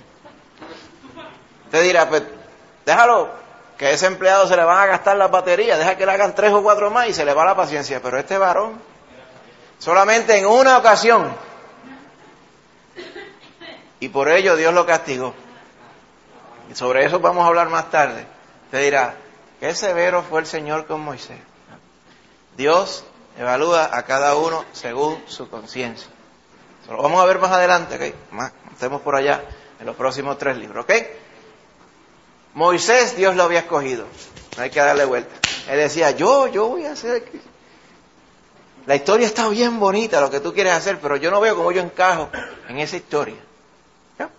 Usted dirá, pues, déjalo, que a ese empleado se le van a gastar las baterías, deja que le hagan 3 o 4 más y se le va la paciencia. Pero este varón, solamente en una ocasión, y por ello Dios lo castigó. Y sobre eso vamos a hablar más tarde. Usted dirá, qué severo fue el Señor con Moisés. Dios evalúa a cada uno según su conciencia. Eso lo vamos a ver más adelante, ¿ok? Estemos por allá en los próximos 3 libros, ¿ok? Moisés, Dios lo había escogido. No hay que darle vuelta. Él decía, yo voy a hacer... La historia está bien bonita, lo que tú quieres hacer, pero yo no veo cómo yo encajo en esa historia. ¿Ya?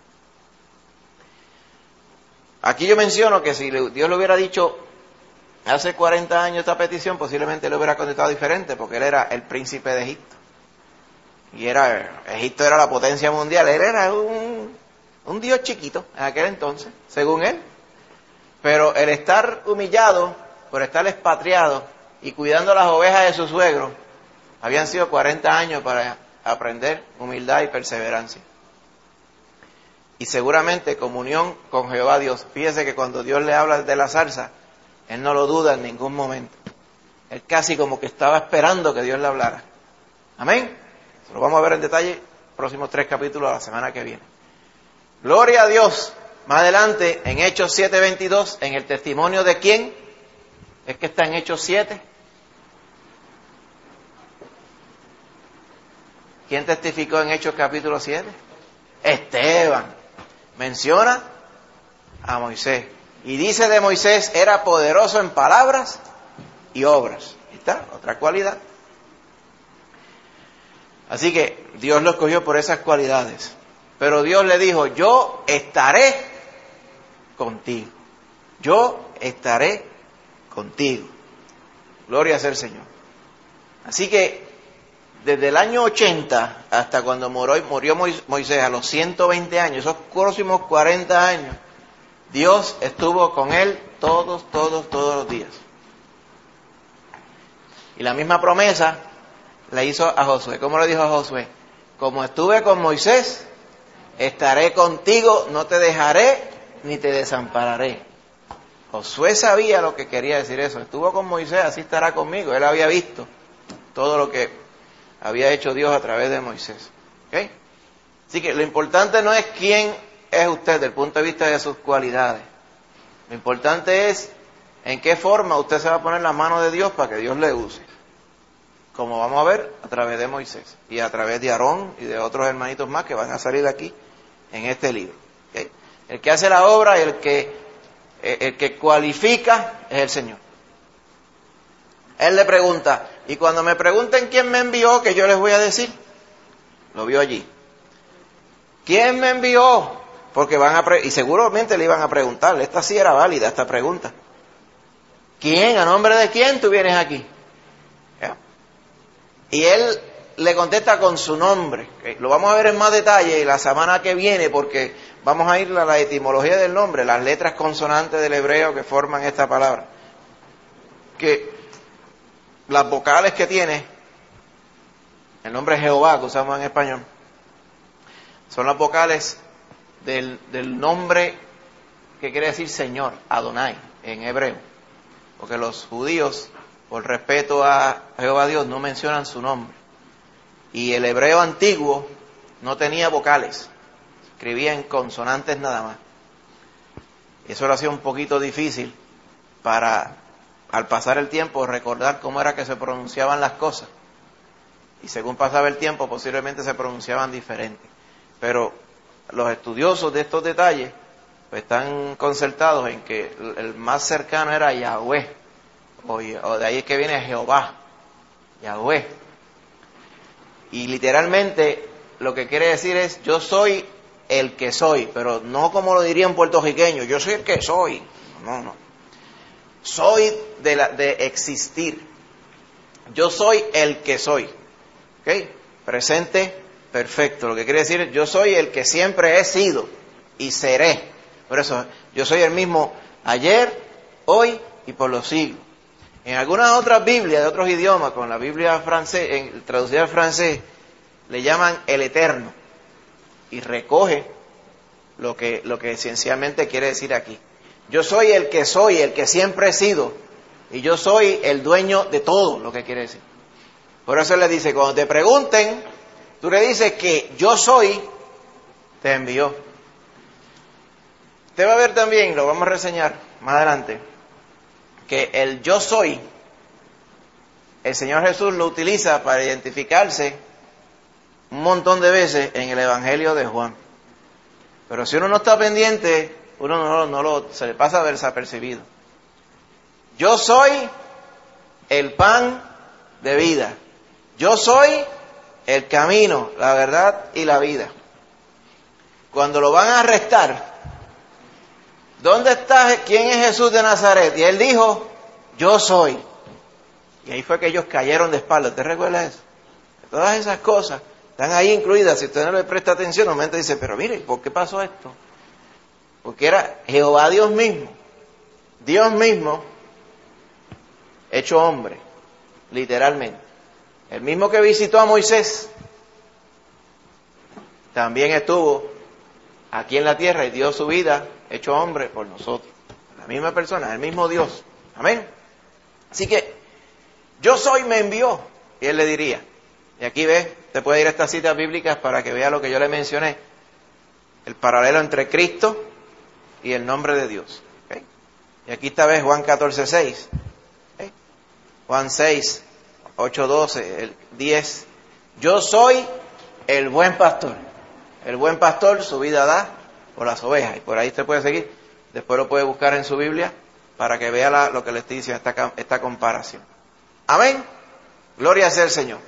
Aquí yo menciono que si Dios le hubiera dicho hace 40 años esta petición, posiblemente le hubiera contestado diferente, porque él era el príncipe de Egipto. Y Egipto era la potencia mundial. Él era un dios chiquito en aquel entonces, según él. Pero el estar humillado por estar expatriado y cuidando las ovejas de su suegro, habían sido 40 años para aprender humildad y perseverancia. Y seguramente comunión con Jehová Dios. Fíjese que cuando Dios le habla de la zarza, él no lo duda en ningún momento. Él casi como que estaba esperando que Dios le hablara. Amén. Lo vamos a ver en detalle próximos 3 capítulos la semana que viene. Gloria a Dios. Más adelante, en Hechos 7:22, en el testimonio de quién, es que está en Hechos 7. ¿Quién testificó en Hechos capítulo 7? Esteban. Menciona a Moisés. Y dice de Moisés, era poderoso en palabras y obras. Ahí está, otra cualidad. Así que Dios lo escogió por esas cualidades. Pero Dios le dijo, yo estaré contigo. Yo estaré contigo. Gloria sea el Señor. Así que desde el año 80 hasta cuando murió Moisés a los 120 años, esos próximos 40 años, Dios estuvo con él todos los días. Y la misma promesa le hizo a Josué. ¿Cómo le dijo a Josué? Como estuve con Moisés, estaré contigo, no te dejaré ni te desampararé. Josué sabía lo que quería decir eso. Estuvo con Moisés, así estará conmigo. Él había visto todo lo que había hecho Dios a través de Moisés. ¿Okay? Así que lo importante no es quién es usted desde el punto de vista de sus cualidades. Lo importante es en qué forma usted se va a poner la mano de Dios para que Dios le use. Como vamos a ver a través de Moisés y a través de Aarón y de otros hermanitos más que van a salir aquí en este libro. ¿Okay? El que hace la obra y el que cualifica es el Señor. Él le pregunta, y cuando me pregunten quién me envió, ¿qué yo les voy a decir? Lo vio allí. ¿Quién me envió? Porque y seguramente le iban a preguntar, esta sí era válida, esta pregunta. ¿Quién? ¿A nombre de quién tú vienes aquí? ¿Ya? Y él le contesta con su nombre. ¿Okay? Lo vamos a ver en más detalle la semana que viene, porque vamos a ir a la etimología del nombre, las letras consonantes del hebreo que forman esta palabra. Que las vocales que tiene el nombre Jehová, que usamos en español, son las vocales del nombre que quiere decir Señor, Adonai, en hebreo. Porque los judíos, por respeto a Jehová Dios, no mencionan su nombre. Y el hebreo antiguo no tenía vocales, escribía en consonantes nada más. Y eso lo hacía un poquito difícil para, al pasar el tiempo, recordar cómo era que se pronunciaban las cosas. Y según pasaba el tiempo, posiblemente se pronunciaban diferentes. Pero los estudiosos de estos detalles pues están concertados en que el más cercano era Yahweh, o de ahí es que viene Jehová, Yahweh. Y literalmente lo que quiere decir es, yo soy el que soy, pero no como lo diría un puertorriqueño, yo soy el que soy. No. Soy de existir. Yo soy el que soy. ¿Ok? Presente perfecto. Lo que quiere decir, yo soy el que siempre he sido y seré. Por eso, yo soy el mismo ayer, hoy y por los siglos. En algunas otras Biblias de otros idiomas, con la Biblia francés, traducida al francés, le llaman el Eterno. Y recoge lo que esencialmente quiere decir aquí. Yo soy, el que siempre he sido. Y yo soy el dueño de todo, lo que quiere decir. Por eso le dice, cuando te pregunten, tú le dices que yo soy, te envió. Usted va a ver también, lo vamos a reseñar más adelante, que el yo soy, el Señor Jesús lo utiliza para identificarse un montón de veces en el Evangelio de Juan. Pero si uno no está pendiente, uno se le pasa desapercibido. Yo soy el pan de vida. Yo soy el camino, la verdad y la vida. Cuando lo van a arrestar, ¿dónde está? ¿Quién es Jesús de Nazaret? Y él dijo, yo soy. Y ahí fue que ellos cayeron de espaldas. ¿Te recuerdas eso? Todas esas cosas están ahí incluidas. Si usted no le presta atención, un momento dice, pero mire, ¿por qué pasó esto? Porque era Jehová Dios mismo, hecho hombre, literalmente. El mismo que visitó a Moisés, también estuvo aquí en la tierra y dio su vida, hecho hombre, por nosotros. La misma persona, el mismo Dios. Amén. Así que, yo soy, me envió. Y él le diría, y aquí ves, te puede ir a estas citas bíblicas para que vea lo que yo le mencioné, el paralelo entre Cristo y el nombre de Dios. ¿Okay? Y aquí está, ves, Juan 14:6, ¿okay? Juan 6, 8, 12, el 10. Yo soy el buen pastor. El buen pastor su vida da por las ovejas. Y por ahí usted puede seguir. Después lo puede buscar en su Biblia para que vea lo que le estoy diciendo, esta comparación. Amén. Gloria sea el Señor.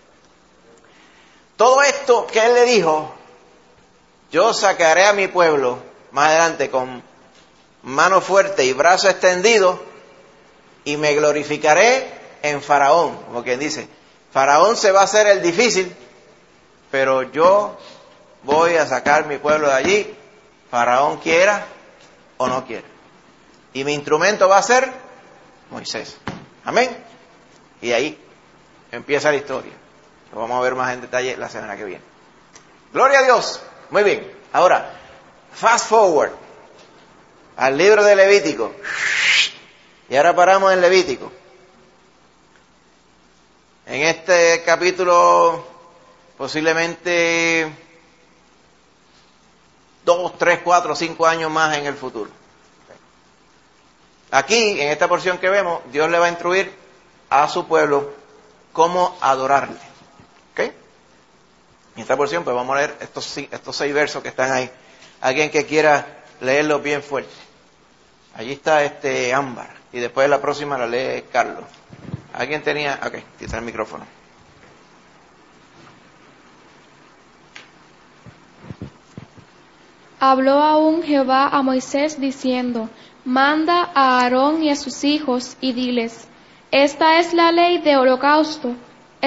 Todo esto que él le dijo, yo sacaré a mi pueblo más adelante con mano fuerte y brazo extendido y me glorificaré en Faraón. Como quien dice, Faraón se va a hacer el difícil, pero yo voy a sacar mi pueblo de allí, Faraón quiera o no quiera. Y mi instrumento va a ser Moisés. Amén. Y ahí empieza la historia. Lo vamos a ver más en detalle la semana que viene. Gloria a Dios. Muy bien. Ahora, fast forward al libro de Levítico. Y ahora paramos en Levítico. En este capítulo, posiblemente 2, 3, 4, 5 años más en el futuro. Aquí, en esta porción que vemos, Dios le va a instruir a su pueblo cómo adorarle. ¿Ok? En esta porción, pues vamos a leer estos 6 versos que están ahí. Alguien que quiera leerlos bien fuerte. Allí está Ámbar. Y después la próxima la lee Carlos. ¿Alguien tenía? Ok, aquí está el micrófono. Habló aún Jehová a Moisés diciendo, manda a Aarón y a sus hijos y diles, esta es la ley del holocausto.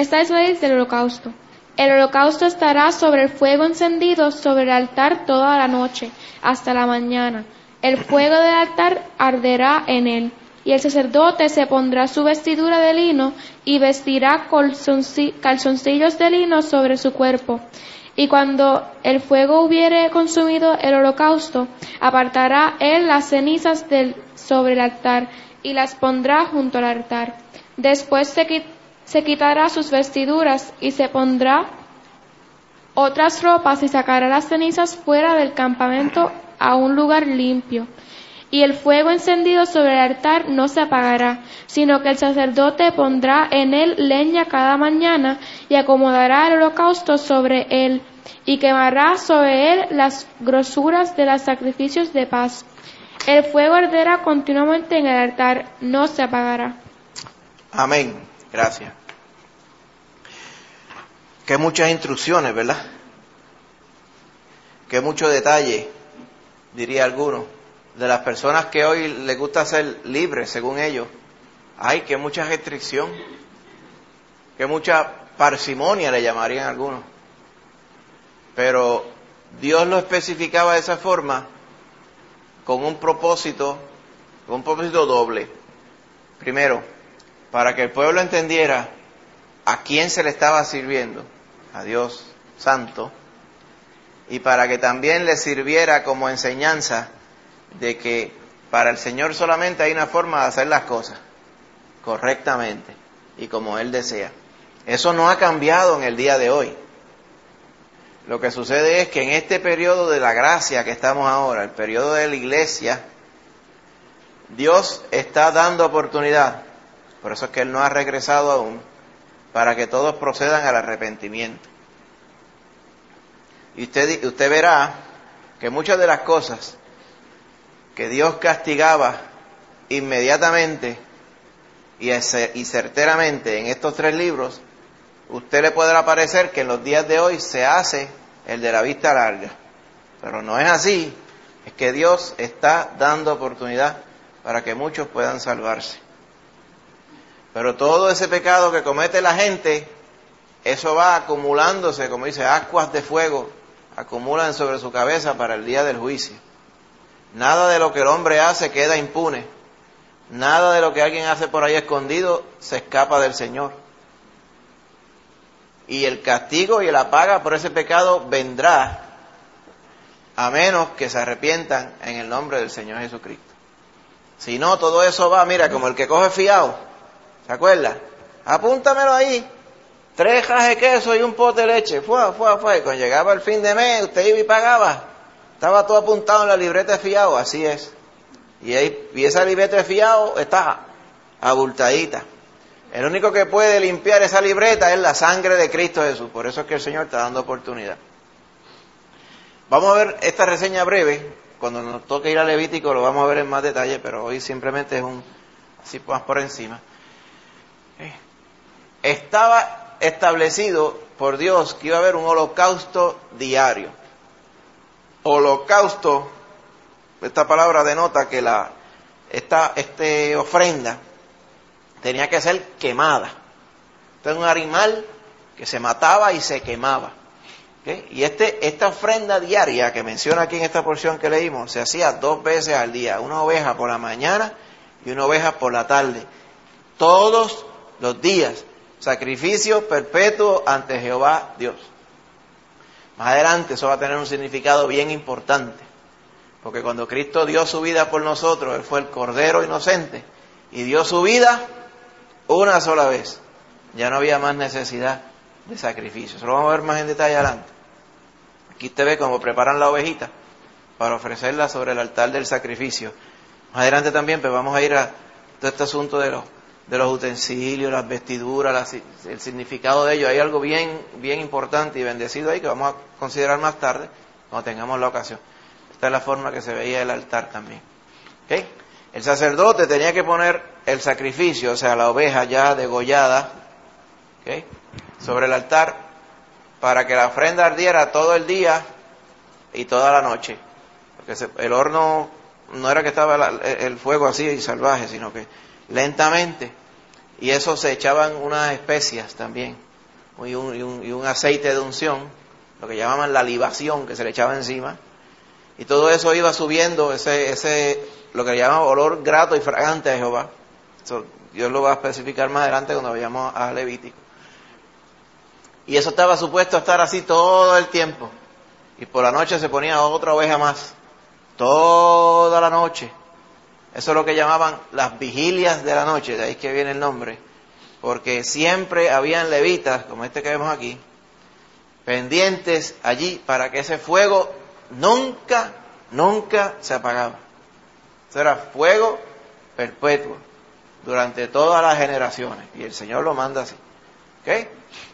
El holocausto estará sobre el fuego encendido sobre el altar toda la noche, hasta la mañana. El fuego del altar arderá en él, y el sacerdote se pondrá su vestidura de lino y vestirá calzoncillos de lino sobre su cuerpo. Y cuando el fuego hubiere consumido el holocausto, apartará él las cenizas sobre el altar y las pondrá junto al altar. Después se quitará sus vestiduras y se pondrá otras ropas y sacará las cenizas fuera del campamento a un lugar limpio. Y el fuego encendido sobre el altar no se apagará, sino que el sacerdote pondrá en él leña cada mañana y acomodará el holocausto sobre él y quemará sobre él las grosuras de los sacrificios de paz. El fuego arderá continuamente en el altar, no se apagará. Amén. Gracias. Qué muchas instrucciones, ¿verdad? Qué mucho detalle, diría alguno. De las personas que hoy les gusta ser libres, según ellos, ay, que mucha restricción, que mucha parsimonia le llamarían algunos. Pero Dios lo especificaba de esa forma con un propósito doble. Primero, para que el pueblo entendiera a quién se le estaba sirviendo, a Dios Santo, y para que también le sirviera como enseñanza de que para el Señor solamente hay una forma de hacer las cosas correctamente y como Él desea. Eso no ha cambiado en el día de hoy. Lo que sucede es que en este periodo de la gracia que estamos ahora, el periodo de la iglesia, Dios está dando oportunidad, por eso es que Él no ha regresado aún, para que todos procedan al arrepentimiento. Y usted verá que muchas de las cosas que Dios castigaba inmediatamente y certeramente en estos 3 libros, usted le podrá parecer que en los días de hoy se hace el de la vista larga. Pero no es así, es que Dios está dando oportunidad para que muchos puedan salvarse. Pero todo ese pecado que comete la gente, eso va acumulándose, como dice, ascuas de fuego, acumulan sobre su cabeza para el día del juicio. Nada de lo que el hombre hace queda impune. Nada de lo que alguien hace por ahí escondido se escapa del Señor. Y el castigo y la paga por ese pecado vendrá, a menos que se arrepientan en el nombre del Señor Jesucristo. Si no, todo eso va, mira, como el que coge fiado. ¿Se acuerda? Apúntamelo ahí. 3 cajas de queso y un pote de leche. Fue. Y cuando llegaba el fin de mes, usted iba y pagaba. Estaba todo apuntado en la libreta de fiado, así es. Y esa libreta de fiado está abultadita. El único que puede limpiar esa libreta es la sangre de Cristo Jesús. Por eso es que el Señor está dando oportunidad. Vamos a ver esta reseña breve. Cuando nos toque ir a Levítico lo vamos a ver en más detalle, pero hoy simplemente es así más por encima. Estaba establecido por Dios que iba a haber un holocausto diario. Holocausto, esta palabra denota que esta ofrenda tenía que ser quemada. Este es un animal que se mataba y se quemaba. ¿Okay? Y esta ofrenda diaria que menciona aquí en esta porción que leímos, se hacía 2 veces al día, una oveja por la mañana y una oveja por la tarde. Todos los días, sacrificio perpetuo ante Jehová Dios. Más adelante eso va a tener un significado bien importante, porque cuando Cristo dio su vida por nosotros, Él fue el Cordero inocente y dio su vida una sola vez. Ya no había más necesidad de sacrificio. Eso lo vamos a ver más en detalle adelante. Aquí usted ve cómo preparan la ovejita para ofrecerla sobre el altar del sacrificio. Más adelante también pues vamos a ir a todo este asunto de los utensilios, las vestiduras, el significado de ellos. Hay algo bien importante y bendecido ahí que vamos a considerar más tarde cuando tengamos la ocasión. Esta es la forma que se veía el altar también. ¿Okay? El sacerdote tenía que poner el sacrificio, o sea, la oveja ya degollada, ¿okay?, sobre el altar para que la ofrenda ardiera todo el día y toda la noche. Porque el horno no era que estaba el fuego así salvaje, sino que lentamente. Y eso se echaban unas especias también y un aceite de unción, lo que llamaban la libación, que se le echaba encima. Y todo eso iba subiendo, lo que le llaman olor grato y fragante a Jehová. Eso Dios lo va a especificar más adelante cuando vayamos a Levítico. Y eso estaba supuesto a estar así todo el tiempo. Y por la noche se ponía otra oveja más. Toda la noche. Eso es lo que llamaban las vigilias de la noche, de ahí es que viene el nombre. Porque siempre habían levitas, como este que vemos aquí, pendientes allí para que ese fuego nunca se apagaba. Eso era fuego perpetuo durante todas las generaciones. Y el Señor lo manda así. ¿Ok?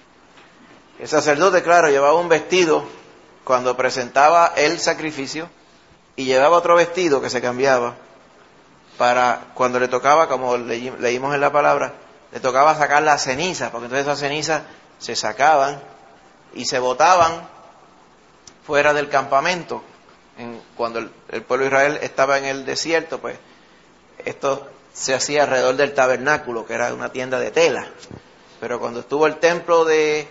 El sacerdote, claro, llevaba un vestido cuando presentaba el sacrificio y llevaba otro vestido que se cambiaba para cuando le tocaba, como leímos en la palabra, le tocaba sacar las cenizas, porque entonces esas cenizas se sacaban y se botaban fuera del campamento. Cuando el pueblo de Israel estaba en el desierto, pues esto se hacía alrededor del tabernáculo, que era una tienda de tela. Pero cuando estuvo el templo de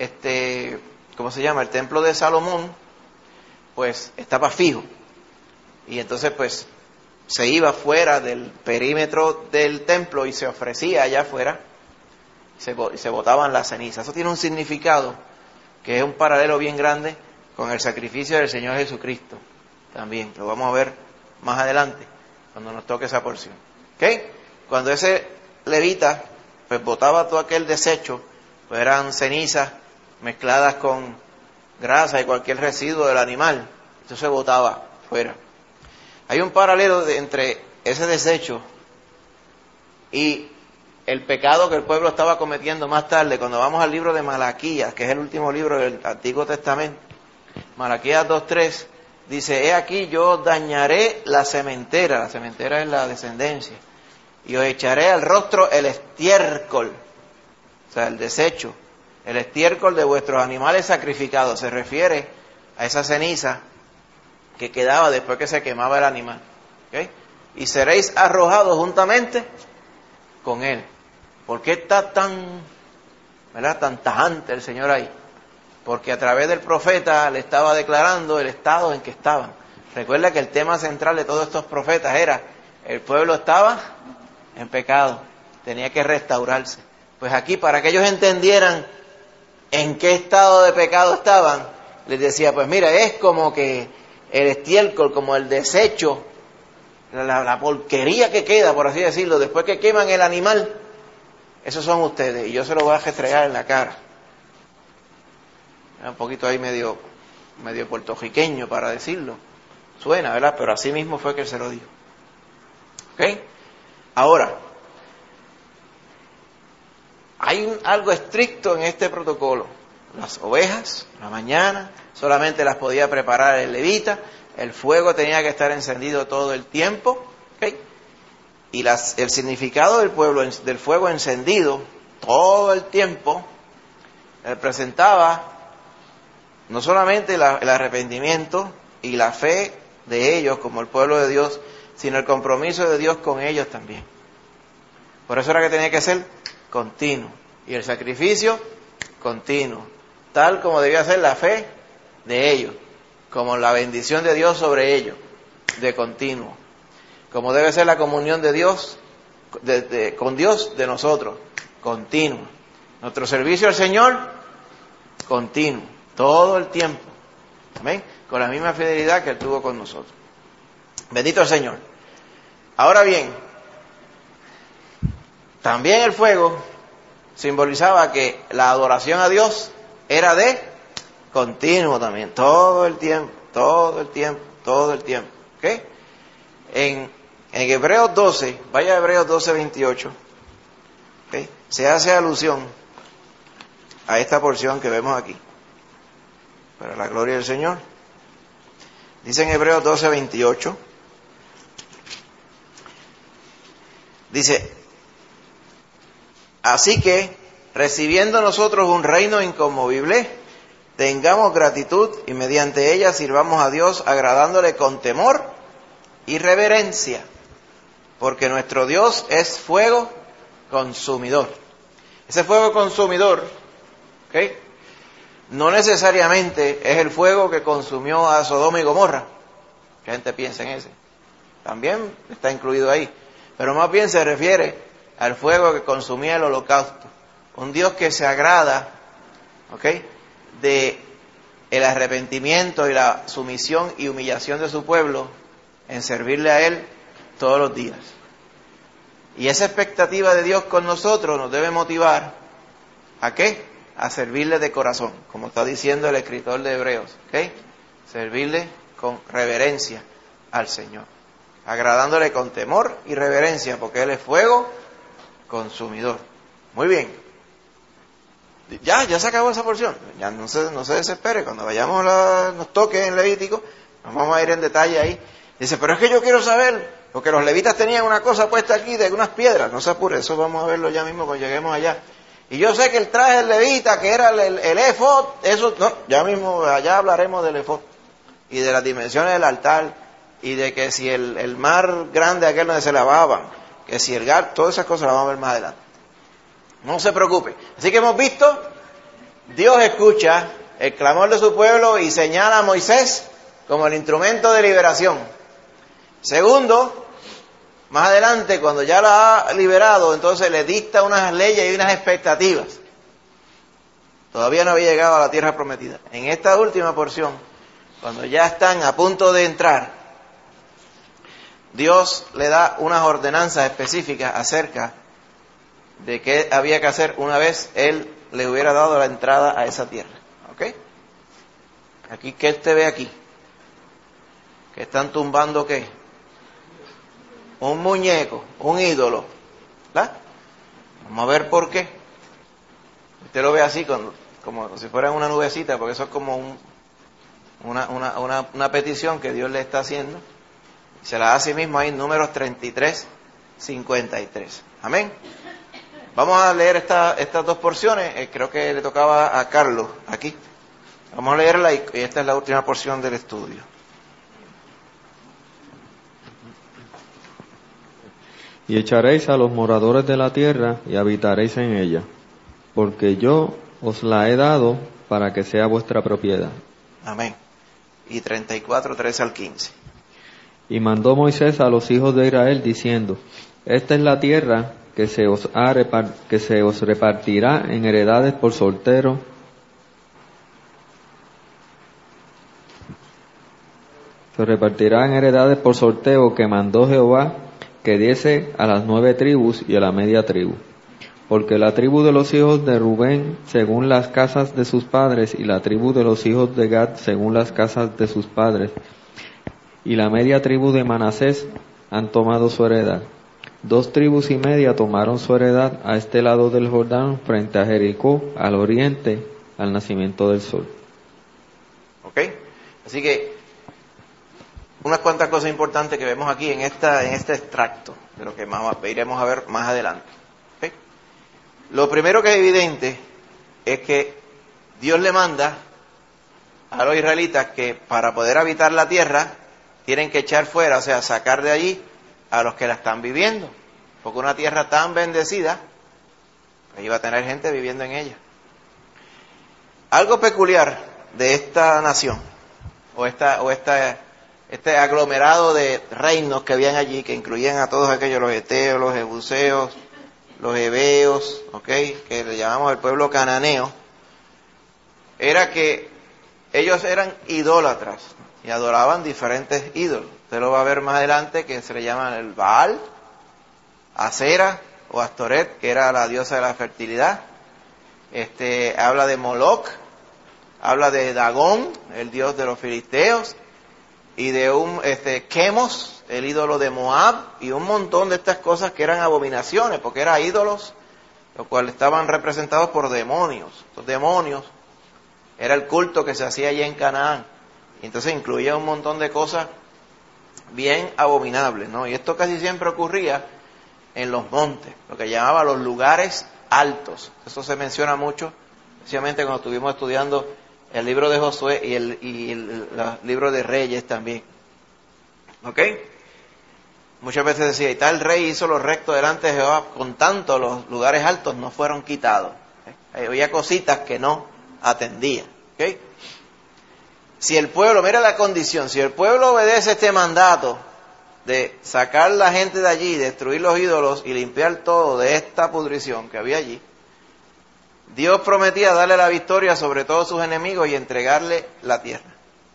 ¿cómo se llama? El templo de Salomón, pues estaba fijo. Y entonces pues se iba fuera del perímetro del templo y se ofrecía allá afuera y se botaban las cenizas. Eso tiene un significado que es un paralelo bien grande con el sacrificio del Señor Jesucristo. También lo vamos a ver más adelante cuando nos toque esa porción. ¿Ok? Cuando ese levita pues botaba todo aquel desecho, pues eran cenizas mezcladas con grasa y cualquier residuo del animal. Eso se botaba fuera. Hay un paralelo entre ese desecho y el pecado que el pueblo estaba cometiendo más tarde. Cuando vamos al libro de Malaquías, que es el último libro del Antiguo Testamento, Malaquías 2:3, dice: he aquí yo dañaré la sementera es la descendencia, y os echaré al rostro el estiércol, o sea, el desecho, el estiércol de vuestros animales sacrificados. Se refiere a esa ceniza que quedaba después que se quemaba el animal. ¿Okay? Y seréis arrojados juntamente con él. ¿Por qué está tan tajante el Señor ahí? Porque a través del profeta le estaba declarando el estado en que estaban. Recuerda que el tema central de todos estos profetas era: el pueblo estaba en pecado, tenía que restaurarse. Pues aquí, para que ellos entendieran en qué estado de pecado estaban, les decía: pues mira, es como que el estiércol, como el desecho, la porquería que queda, por así decirlo, después que queman el animal, esos son ustedes, y yo se los voy a restregar en la cara. Un poquito ahí medio puertorriqueño para decirlo, suena, ¿verdad? Pero así mismo fue que él se lo dijo. ¿Ok? Ahora, hay algo estricto en este protocolo. Las ovejas, a la mañana, solamente las podía preparar el levita. El fuego tenía que estar encendido todo el tiempo. ¿Okay? Y el significado del fuego encendido todo el tiempo representaba no solamente el arrepentimiento y la fe de ellos como el pueblo de Dios, sino el compromiso de Dios con ellos también. Por eso era que tenía que ser continuo. Y el sacrificio continuo. Tal como debía ser la fe de ellos, como la bendición de Dios sobre ellos, de continuo. Como debe ser la comunión de Dios, con Dios de nosotros, continuo. Nuestro servicio al Señor, continuo, todo el tiempo. Amén. Con la misma fidelidad que Él tuvo con nosotros. Bendito el Señor. Ahora bien, también el fuego simbolizaba que la adoración a Dios era de continuo también, todo el tiempo. ¿Ok? En Hebreos 12, vaya a Hebreos 12:28, ¿okay? Se hace alusión a esta porción que vemos aquí, para la gloria del Señor. Dice en Hebreos 12:28, dice: así que, recibiendo nosotros un reino inconmovible, tengamos gratitud y mediante ella sirvamos a Dios agradándole con temor y reverencia, porque nuestro Dios es fuego consumidor. Ese fuego consumidor, ¿ok?, no necesariamente es el fuego que consumió a Sodoma y Gomorra. La gente piensa en ese. También está incluido ahí. Pero más bien se refiere al fuego que consumía el holocausto. Un Dios que se agrada ¿ok? De el arrepentimiento y la sumisión y humillación de su pueblo en servirle a Él todos los días. Y esa expectativa de Dios con nosotros nos debe motivar ¿a qué? A servirle de corazón, como está diciendo el escritor de Hebreos, ¿ok? Servirle con reverencia al Señor, agradándole con temor y reverencia, porque Él es fuego consumidor. Muy bien. Ya se acabó esa porción. Ya no se desespere. Cuando vayamos nos toque en Levítico, nos vamos a ir en detalle ahí. Dice, pero es que yo quiero saber, porque los levitas tenían una cosa puesta aquí de unas piedras. No se apure, eso vamos a verlo ya mismo cuando lleguemos allá. Y yo sé que el traje del levita, que era el efod, eso, no, ya mismo allá hablaremos del efod. Y de las dimensiones del altar, y de que si el mar grande aquel donde se lavaban, que si el gas, todas esas cosas las vamos a ver más adelante. No se preocupe. Así que hemos visto, Dios escucha el clamor de su pueblo y señala a Moisés como el instrumento de liberación. Segundo, más adelante, cuando ya la ha liberado, entonces le dicta unas leyes y unas expectativas. Todavía no había llegado a la tierra prometida. En esta última porción, cuando ya están a punto de entrar, Dios le da unas ordenanzas específicas acerca de qué había que hacer una vez Él le hubiera dado la entrada a esa tierra. ¿Ok? Aquí, ¿qué usted ve aquí? Que están tumbando ¿qué? Un muñeco, un ídolo. ¿Verdad? Vamos a ver por qué. Usted lo ve así, como si fuera una nubecita, porque eso es como una petición que Dios le está haciendo. Se la hace mismo ahí en Números 33, 53. Amén. Vamos a leer estas dos porciones. Creo que le tocaba a Carlos aquí. Vamos a leerla y esta es la última porción del estudio. Y echaréis a los moradores de la tierra y habitaréis en ella, porque yo os la he dado para que sea vuestra propiedad. Amén. Y 34, 13 al 15. Y mandó Moisés a los hijos de Israel diciendo, esta es la tierra que se os repartirá en heredades por sorteo. Se repartirá en heredades por sorteo que mandó Jehová que diese a las 9 tribus y a la media tribu. Porque la tribu de los hijos de Rubén según las casas de sus padres, y la tribu de los hijos de Gad según las casas de sus padres, y la media tribu de Manasés han tomado su heredad. 2 tribus y media tomaron su heredad a este lado del Jordán, frente a Jericó, al oriente, al nacimiento del sol. ¿Ok? Así que unas cuantas cosas importantes que vemos aquí en este extracto, de lo que iremos a ver más adelante. ¿Okay? Lo primero que es evidente es que Dios le manda a los israelitas que para poder habitar la tierra tienen que echar fuera, o sea, sacar de allí a los que la están viviendo, porque una tierra tan bendecida, pues iba a tener gente viviendo en ella. Algo peculiar de esta nación, este aglomerado de reinos que habían allí, que incluían a todos aquellos, los heteos, los jebuseos, los heveos, ¿okay? Que le llamamos el pueblo cananeo, era que ellos eran idólatras y adoraban diferentes ídolos. Usted lo va a ver más adelante, que se le llaman el Baal, Acera o Astoret, que era la diosa de la fertilidad. Habla de Moloch, habla de Dagón, el dios de los filisteos, y de Chemos, el ídolo de Moab, y un montón de estas cosas que eran abominaciones, porque eran ídolos, los cuales estaban representados por demonios. Los demonios era el culto que se hacía allí en Canaán, y entonces incluía un montón de cosas bien abominables, ¿no? Y esto casi siempre ocurría en los montes, lo que llamaba los lugares altos. Eso se menciona mucho, especialmente cuando estuvimos estudiando el libro de Josué y el libro de Reyes también. ¿Ok? Muchas veces decía, y tal rey hizo lo recto delante de Jehová, con tanto los lugares altos no fueron quitados. Había cositas que no atendía. ¿Ok? Si el pueblo, mira la condición, si el pueblo obedece este mandato de sacar la gente de allí, destruir los ídolos y limpiar todo de esta pudrición que había allí, Dios prometía darle la victoria sobre todos sus enemigos y entregarle la tierra.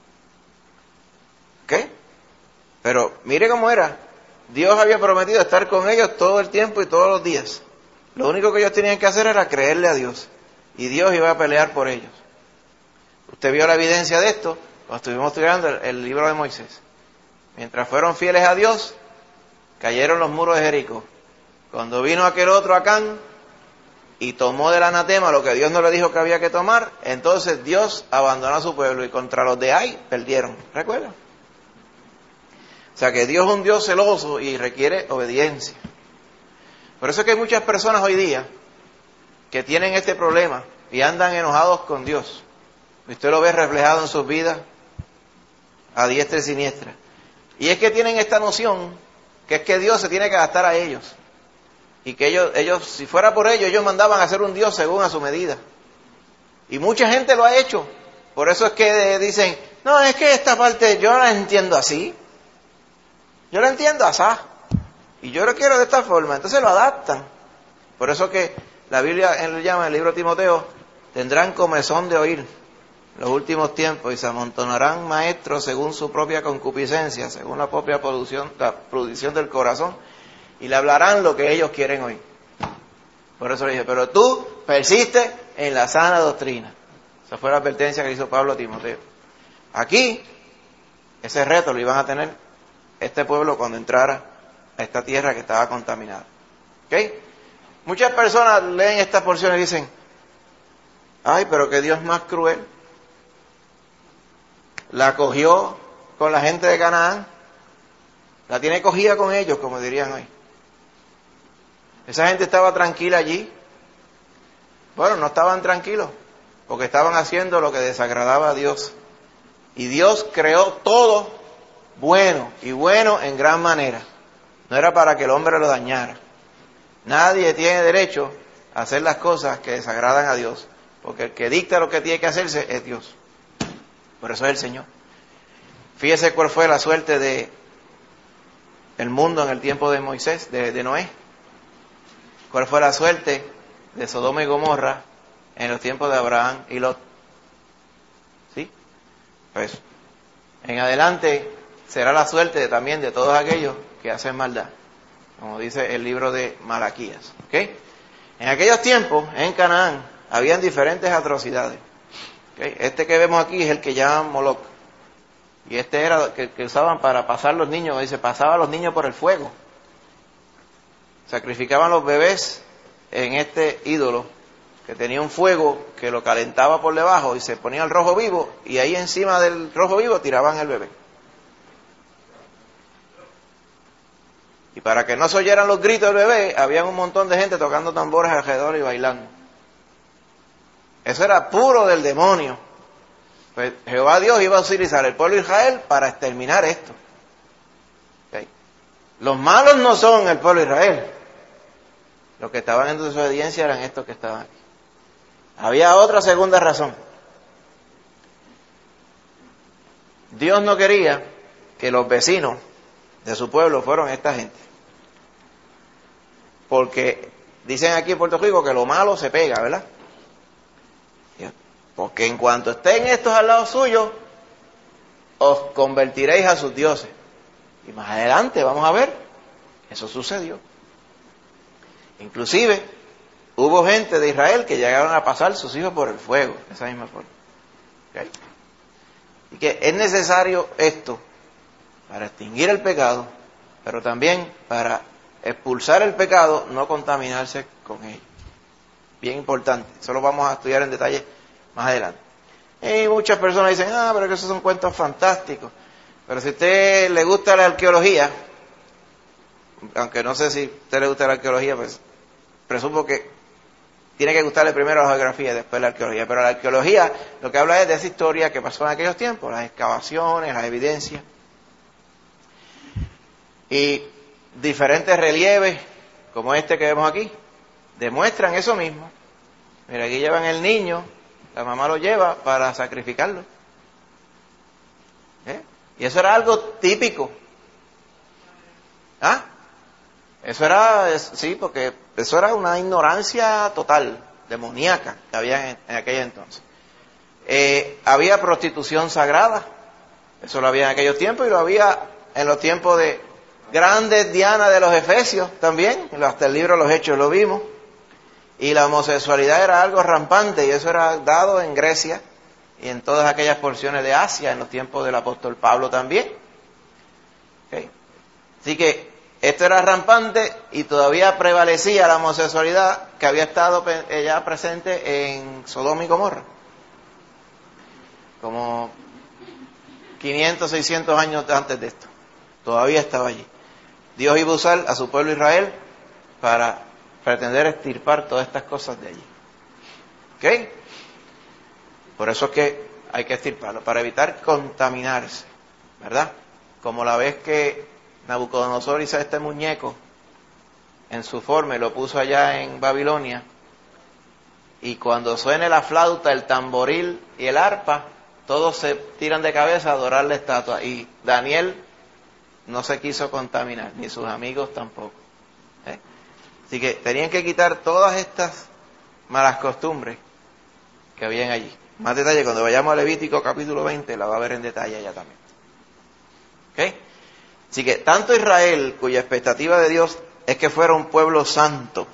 ¿Ok? Pero mire cómo era. Dios había prometido estar con ellos todo el tiempo y todos los días. Lo único que ellos tenían que hacer era creerle a Dios. Y Dios iba a pelear por ellos. Usted vio la evidencia de esto cuando estuvimos estudiando el libro de Moisés. Mientras fueron fieles a Dios, cayeron los muros de Jericó. Cuando vino aquel otro Acán y tomó del anatema lo que Dios no le dijo que había que tomar, entonces Dios abandonó a su pueblo y contra los de Ai perdieron. ¿Recuerdan? O sea que Dios es un Dios celoso y requiere obediencia. Por eso es que hay muchas personas hoy día que tienen este problema y andan enojados con Dios. Usted lo ve reflejado en sus vidas a diestra y siniestra. Y es que tienen esta noción que es que Dios se tiene que adaptar a ellos. Y que ellos, si fuera por ellos mandaban a hacer un Dios según a su medida. Y mucha gente lo ha hecho. Por eso es que dicen, no, es que esta parte yo la entiendo así. Yo la entiendo así. Y yo lo quiero de esta forma. Entonces lo adaptan. Por eso que la Biblia él llama en el libro de Timoteo, tendrán comezón de oír los últimos tiempos y se amontonarán maestros según su propia concupiscencia, según la propia prudición del corazón, y le hablarán lo que ellos quieren oír. Por eso le dije, pero tú persiste en la sana doctrina. Esa fue la advertencia que hizo Pablo a Timoteo. Aquí, ese reto lo iban a tener este pueblo cuando entrara a esta tierra que estaba contaminada. ¿Ok? Muchas personas leen estas porciones y dicen, ay, pero que Dios más cruel. La cogió con la gente de Canaán, la tiene cogida con ellos, como dirían hoy. Esa gente estaba tranquila allí. Bueno, no estaban tranquilos, porque estaban haciendo lo que desagradaba a Dios. Y Dios creó todo bueno, y bueno en gran manera. No era para que el hombre lo dañara. Nadie tiene derecho a hacer las cosas que desagradan a Dios, porque el que dicta lo que tiene que hacerse es Dios. Por eso es el Señor. Fíjese cuál fue la suerte de el mundo en el tiempo de Moisés, de Noé. Cuál fue la suerte de Sodoma y Gomorra en los tiempos de Abraham y Lot. ¿Sí? Pues, en adelante será la suerte también de todos aquellos que hacen maldad, como dice el libro de Malaquías. ¿Ok? En aquellos tiempos, en Canaán, habían diferentes atrocidades. ¿Okay? Este que vemos aquí es el que llaman Moloc. Y este era el que usaban para pasar los niños. Dice, pasaba a los niños por el fuego. Sacrificaban los bebés en este ídolo que tenía un fuego que lo calentaba por debajo y se ponía el rojo vivo y ahí encima del rojo vivo tiraban el bebé. Y para que no se oyeran los gritos del bebé, había un montón de gente tocando tambores alrededor y bailando. Eso era puro del demonio. Pues Jehová Dios iba a utilizar el pueblo de Israel para exterminar esto. ¿Okay? Los malos no son el pueblo de Israel. Los que estaban en desobediencia eran estos que estaban aquí. Había otra segunda razón. Dios no quería que los vecinos de su pueblo fueran esta gente. Porque dicen aquí en Puerto Rico que lo malo se pega, ¿verdad? Porque en cuanto estén estos al lado suyo, os convertiréis a sus dioses. Y más adelante vamos a ver, eso sucedió. Inclusive, hubo gente de Israel que llegaron a pasar sus hijos por el fuego, de esa misma forma. ¿Okay? Y que es necesario esto para extinguir el pecado, pero también para expulsar el pecado, no contaminarse con él. Bien importante, eso lo vamos a estudiar en detalle más adelante. Y muchas personas dicen, pero que esos son cuentos fantásticos. Pero si a usted le gusta la arqueología, aunque no sé si a usted le gusta la arqueología, pues presumo que tiene que gustarle primero la geografía y después la arqueología. Pero la arqueología lo que habla es de esa historia que pasó en aquellos tiempos, las excavaciones, las evidencias. Y diferentes relieves, como este que vemos aquí, demuestran eso mismo. Mira, aquí llevan el niño, la mamá lo lleva para sacrificarlo. Y eso era algo típico. Eso era, sí, porque eso era una ignorancia total demoníaca que había en aquel entonces. Había prostitución sagrada, eso lo había en aquellos tiempos, y lo había en los tiempos de grandes Diana de los Efesios también, hasta el libro de los Hechos lo vimos, y la homosexualidad era algo rampante, y eso era dado en Grecia y en todas aquellas porciones de Asia, en los tiempos del apóstol Pablo también. ¿Okay? Así que esto era rampante y todavía prevalecía la homosexualidad que había estado ya presente en Sodoma y Gomorra. Como 500, 600 años antes de esto. Todavía estaba allí. Dios iba a usar a su pueblo Israel para pretender extirpar todas estas cosas de allí. ¿Ok? Por eso es que hay que extirparlo, para evitar contaminarse. ¿Verdad? Como la vez que Nabucodonosor hizo este muñeco en su forma y lo puso allá en Babilonia, y cuando suene la flauta, el tamboril y el arpa, todos se tiran de cabeza a adorar la estatua, y Daniel no se quiso contaminar, ni sus amigos tampoco. Así que tenían que quitar todas estas malas costumbres que habían allí. Más detalle, cuando vayamos a Levítico capítulo 20, la va a ver en detalle allá también. ¿Ok? Así que tanto Israel, cuya expectativa de Dios es que fuera un pueblo santo,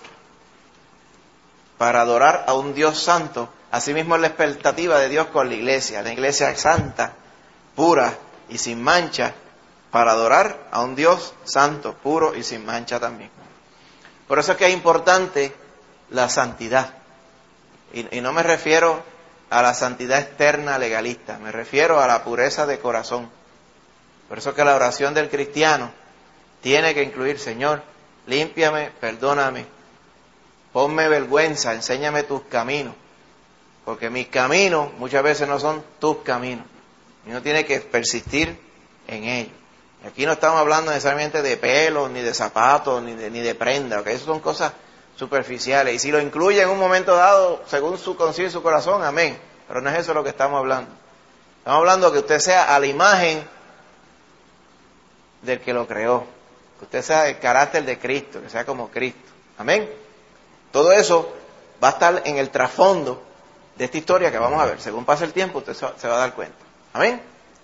para adorar a un Dios santo, asimismo es la expectativa de Dios con la iglesia santa, pura y sin mancha, para adorar a un Dios santo, puro y sin mancha también. Por eso es que es importante la santidad. Y no me refiero a la santidad externa legalista, me refiero a la pureza de corazón. Por eso es que la oración del cristiano tiene que incluir: Señor, límpiame, perdóname, ponme vergüenza, enséñame tus caminos. Porque mis caminos muchas veces no son tus caminos. Y uno tiene que persistir en ellos. Aquí no estamos hablando necesariamente de pelo, ni de zapatos, ni de prenda, ¿okay? Eso son cosas superficiales. Y si lo incluye en un momento dado, según su conciencia y su corazón, amén. Pero no es eso lo que estamos hablando. Estamos hablando de que usted sea a la imagen del que lo creó. Que usted sea el carácter de Cristo, que sea como Cristo. Amén. Todo eso va a estar en el trasfondo de esta historia que vamos a ver. Según pase el tiempo, usted se va a dar cuenta. Amén.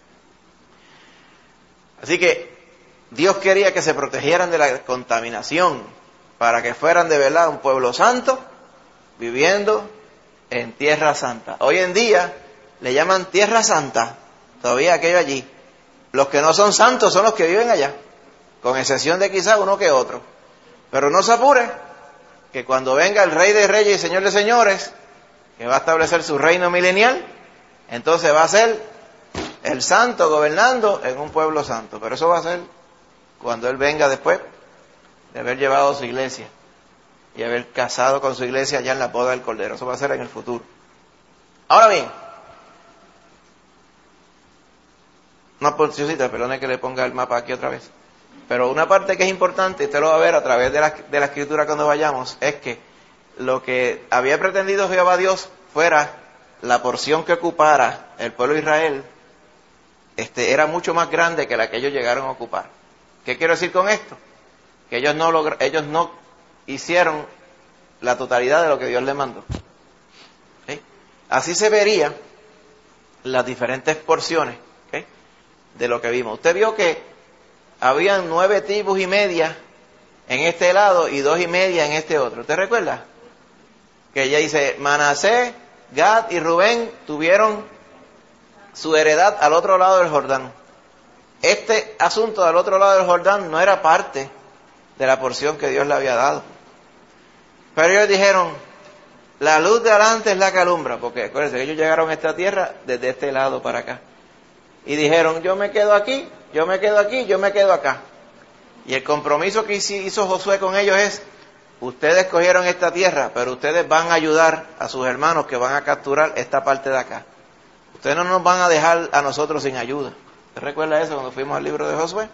Así que Dios quería que se protegieran de la contaminación para que fueran de verdad un pueblo santo viviendo en tierra santa. Hoy en día le llaman tierra santa todavía aquello allí. Los que no son santos son los que viven allá, con excepción de quizás uno que otro. Pero no se apure, que cuando venga el Rey de Reyes y Señor de Señores, que va a establecer su reino milenial, entonces va a ser el santo gobernando en un pueblo santo. Pero eso va a ser cuando Él venga después de haber llevado a su iglesia y haber casado con su iglesia allá en la boda del Cordero. Eso va a ser en el futuro. Ahora bien, una porcióncita, perdone que le ponga el mapa aquí otra vez. Pero una parte que es importante, usted lo va a ver a través de la escritura cuando vayamos, es que lo que había pretendido Jehová Dios fuera la porción que ocupara el pueblo de Israel, era mucho más grande que la que ellos llegaron a ocupar. ¿Qué quiero decir con esto? Que ellos no hicieron la totalidad de lo que Dios les mandó. ¿Sí? Así se vería las diferentes porciones, ¿sí?, de lo que vimos. Usted vio que habían 9 tribus y media en este lado y 2 y media en este otro. ¿Usted recuerda? Que ella dice, Manasés, Gad y Rubén tuvieron su heredad al otro lado del Jordán. Este asunto del otro lado del Jordán no era parte de la porción que Dios le había dado. Pero ellos dijeron, la luz de adelante es la que alumbra, porque acuérdense que ellos llegaron a esta tierra desde este lado para acá. Y dijeron, yo me quedo aquí, yo me quedo aquí, yo me quedo acá. Y el compromiso que hizo Josué con ellos es, ustedes cogieron esta tierra, pero ustedes van a ayudar a sus hermanos que van a capturar esta parte de acá. Ustedes no nos van a dejar a nosotros sin ayuda. ¿Usted recuerda eso cuando fuimos al libro de Josué?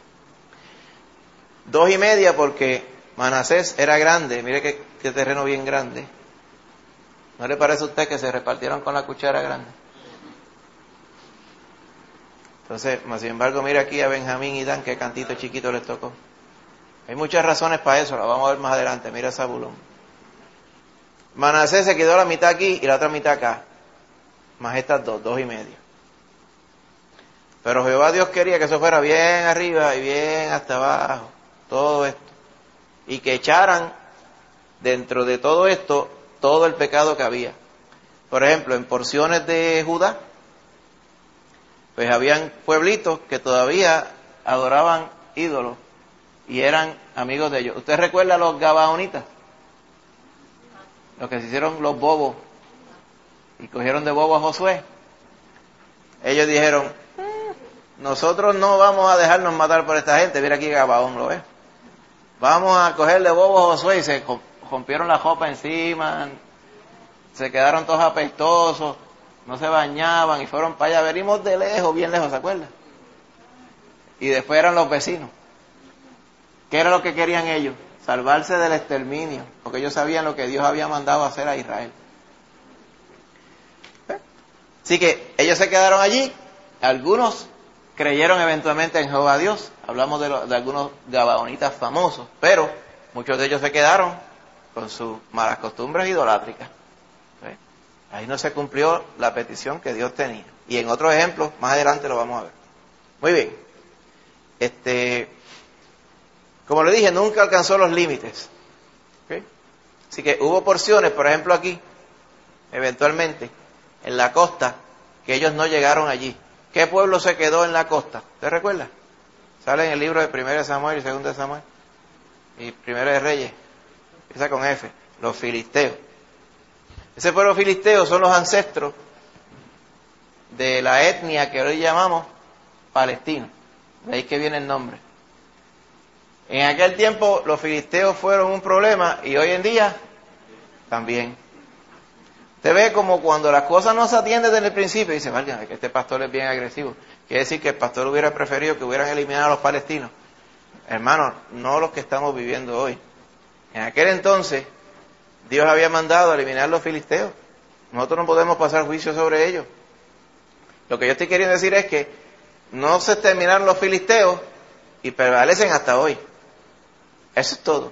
2 y media porque Manasés era grande. Mire qué terreno bien grande. ¿No le parece a usted que se repartieron con la cuchara grande? Entonces, sin embargo, mire aquí a Benjamín y Dan, qué cantito chiquito les tocó. Hay muchas razones para eso, lo vamos a ver más adelante. Mira Zabulón. Manasés se quedó la mitad aquí y la otra mitad acá. Más estas 2.5. Pero Jehová Dios quería que eso fuera bien arriba y bien hasta abajo. Todo esto. Y que echaran dentro de todo esto todo el pecado que había. Por ejemplo, en porciones de Judá, pues habían pueblitos que todavía adoraban ídolos y eran amigos de ellos. ¿Usted recuerda a los gabaonitas? Los que se hicieron los bobos y cogieron de bobo a Josué. Ellos dijeron, nosotros no vamos a dejarnos matar por esta gente. Mira aquí Gabaón, ¿lo ves? Vamos a cogerle bobo a Josué, y se rompieron la ropa encima, se quedaron todos apestosos, no se bañaban y fueron para allá. Venimos de lejos, bien lejos, ¿se acuerdan? Y después eran los vecinos. ¿Qué era lo que querían ellos? Salvarse del exterminio, porque ellos sabían lo que Dios había mandado a hacer a Israel. Así que ellos se quedaron allí. Algunos creyeron eventualmente en Jehová Dios. Hablamos de algunos gabaonitas famosos, pero muchos de ellos se quedaron con sus malas costumbres idolátricas. Ahí no se cumplió la petición que Dios tenía. Y en otros ejemplos, más adelante lo vamos a ver. Muy bien. Como le dije, nunca alcanzó los límites. ¿Okay? Así que hubo porciones, por ejemplo aquí, eventualmente, en la costa, que ellos no llegaron allí. ¿Qué pueblo se quedó en la costa? ¿Usted recuerda? Sale en el libro de 1 Samuel y 2 Samuel. Y 1 de Reyes. Empieza con F. Los filisteos. Ese pueblo filisteo son los ancestros de la etnia que hoy llamamos palestinos. De ahí que viene el nombre. En aquel tiempo los filisteos fueron un problema y hoy en día también. Usted ve como cuando las cosas no se atienden desde el principio, dice, válgame, que este pastor es bien agresivo. Quiere decir que el pastor hubiera preferido que hubieran eliminado a los palestinos. Hermanos, no los que estamos viviendo hoy. En aquel entonces, Dios había mandado a eliminar a los filisteos. Nosotros no podemos pasar juicio sobre ellos. Lo que yo estoy queriendo decir es que no se terminaron los filisteos y prevalecen hasta hoy. Eso es todo.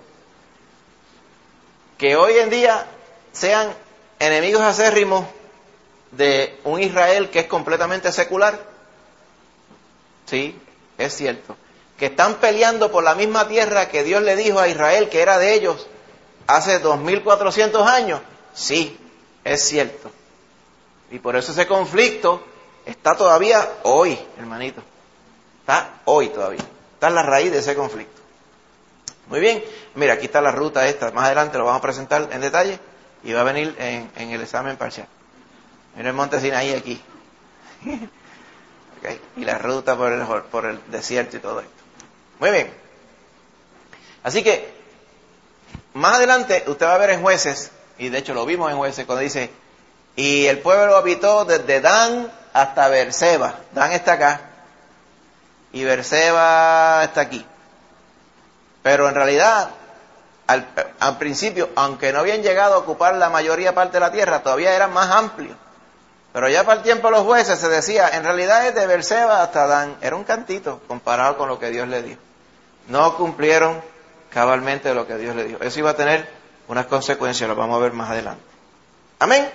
Que hoy en día sean enemigos acérrimos de un Israel que es completamente secular. Sí, es cierto. Que están peleando por la misma tierra que Dios le dijo a Israel que era de ellos hace 2400 años. Sí, es cierto. Y por eso ese conflicto está todavía hoy, hermanito. Está hoy todavía. Está en la raíz de ese conflicto. Muy bien. Mira, aquí está la ruta esta. Más adelante lo vamos a presentar en detalle y va a venir en el examen parcial. Mira el monte Sinaí aquí. Okay. Y la ruta por el desierto y todo esto. Muy bien. Así que, más adelante, usted va a ver en Jueces, y de hecho lo vimos en Jueces, cuando dice, y el pueblo habitó desde Dan hasta Beerseba. Dan está acá, y Beerseba está aquí. Pero en realidad, al principio, aunque no habían llegado a ocupar la mayoría parte de la tierra, todavía eran más amplios. Pero ya para el tiempo de los Jueces se decía, en realidad es de Beerseba hasta Dan. Era un cantito comparado con lo que Dios le dio. No cumplieron cabalmente lo que Dios le dio. Eso iba a tener unas consecuencias, lo vamos a ver más adelante. Amén.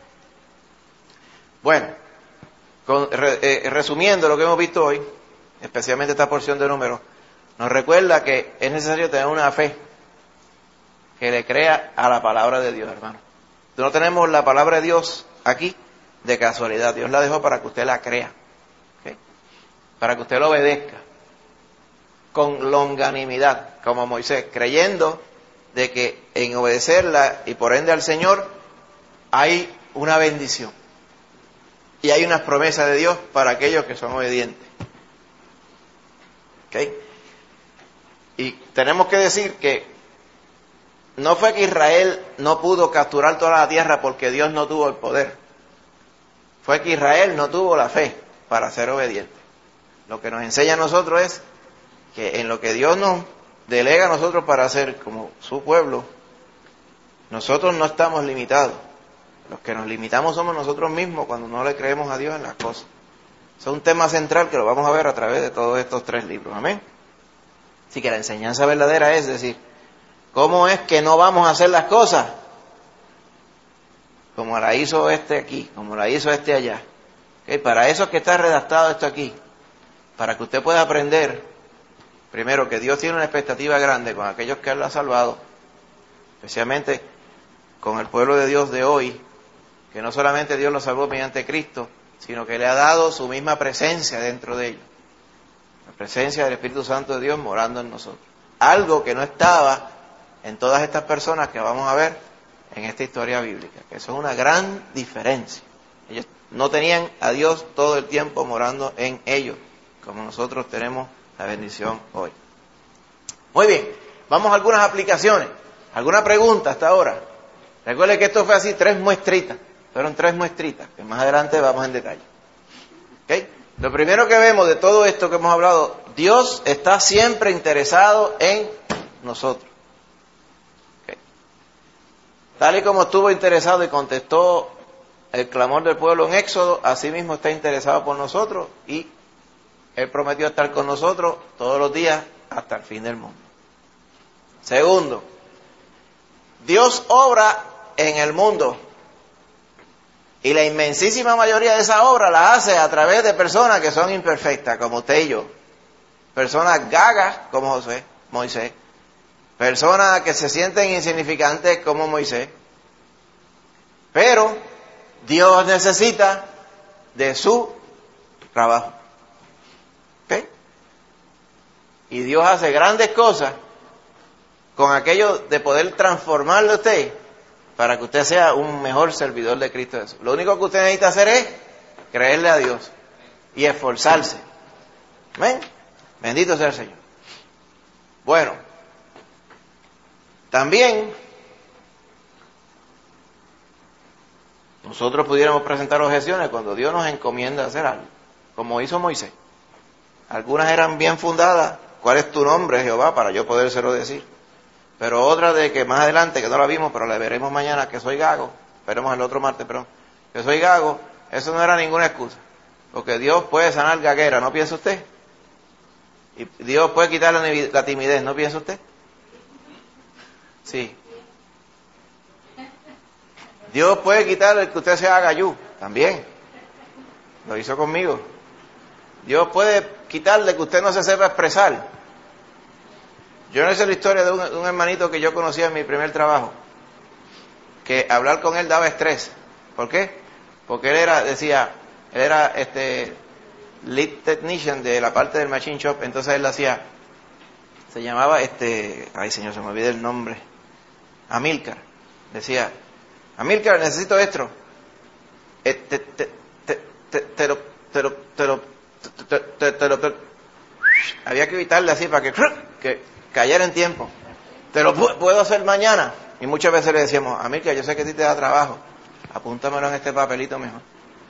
Bueno, resumiendo lo que hemos visto hoy, especialmente esta porción de números, nos recuerda que es necesario tener una fe que le crea a la palabra de Dios, hermano. No tenemos la palabra de Dios aquí de casualidad. Dios la dejó para que usted la crea, ¿okay? Para que usted lo obedezca con longanimidad, como Moisés, creyendo de que en obedecerla y por ende al Señor hay una bendición y hay unas promesas de Dios para aquellos que son obedientes. ¿Okay? Y tenemos que decir que no fue que Israel no pudo capturar toda la tierra porque Dios no tuvo el poder. Fue que Israel no tuvo la fe para ser obediente. Lo que nos enseña a nosotros es que en lo que Dios nos delega a nosotros para hacer como su pueblo, nosotros no estamos limitados. Los que nos limitamos somos nosotros mismos cuando no le creemos a Dios en las cosas. Es un tema central que lo vamos a ver a través de todos estos 3 libros. Amén. Así que la enseñanza verdadera es decir, ¿cómo es que no vamos a hacer las cosas? como la hizo este aquí, como la hizo este allá. ¿Okay? Para eso es que está redactado esto aquí, para que usted pueda aprender, primero, que Dios tiene una expectativa grande con aquellos que Él lo ha salvado, especialmente con el pueblo de Dios de hoy, que no solamente Dios lo salvó mediante Cristo, sino que le ha dado su misma presencia dentro de ellos, la presencia del Espíritu Santo de Dios morando en nosotros. Algo que no estaba en todas estas personas que vamos a ver en esta historia bíblica, que eso es una gran diferencia. Ellos no tenían a Dios todo el tiempo morando en ellos, como nosotros tenemos la bendición hoy. Muy bien, vamos a algunas aplicaciones. ¿Alguna pregunta hasta ahora? Recuerde que esto fue así, 3 muestritas. Fueron 3 muestritas, que más adelante vamos en detalle. ¿Okay? Lo primero que vemos de todo esto que hemos hablado, Dios está siempre interesado en nosotros. ¿Okay? Tal y como estuvo interesado y contestó el clamor del pueblo en Éxodo, así mismo está interesado por nosotros y Él prometió estar con nosotros todos los días hasta el fin del mundo. Segundo, Dios obra en el mundo y la inmensísima mayoría de esa obra la hace a través de personas que son imperfectas, como usted y yo. Personas gagas como Moisés. Personas que se sienten insignificantes como Moisés. Pero Dios necesita de su trabajo. ¿Okay? Y Dios hace grandes cosas con aquello de poder transformarlo a usted para que usted sea un mejor servidor de Cristo Jesús. Lo único que usted necesita hacer es creerle a Dios y esforzarse. ¿Amén? Bendito sea el Señor. Bueno, también nosotros pudiéramos presentar objeciones cuando Dios nos encomienda hacer algo, como hizo Moisés. Algunas eran bien fundadas. ¿Cuál es tu nombre, Jehová? Para yo podérselo decir. Pero otra de que más adelante, que no la vimos, pero la veremos mañana, que soy gago, veremos el otro martes, perdón, que soy gago, eso no era ninguna excusa. Porque Dios puede sanar gaguera, ¿no piensa usted? Y Dios puede quitar la timidez, ¿no piensa usted? Sí. Dios puede quitar el que usted sea gallú, también. Lo hizo conmigo. Dios puede quitarle que usted no se sepa expresar. Yo no sé la historia de un hermanito que yo conocía en mi primer trabajo, que hablar con él daba estrés. ¿Por qué? Porque él era lead technician de la parte del machine shop, entonces él hacía, se llamaba ay señor, se me olvida el nombre, Amílcar. Decía, Amílcar, necesito esto. Había que evitarle así para que cayera en tiempo. Te lo puedo hacer mañana. Y muchas veces le decíamos, Amílcar, yo sé que a ti te da trabajo, apúntamelo en este papelito mejor.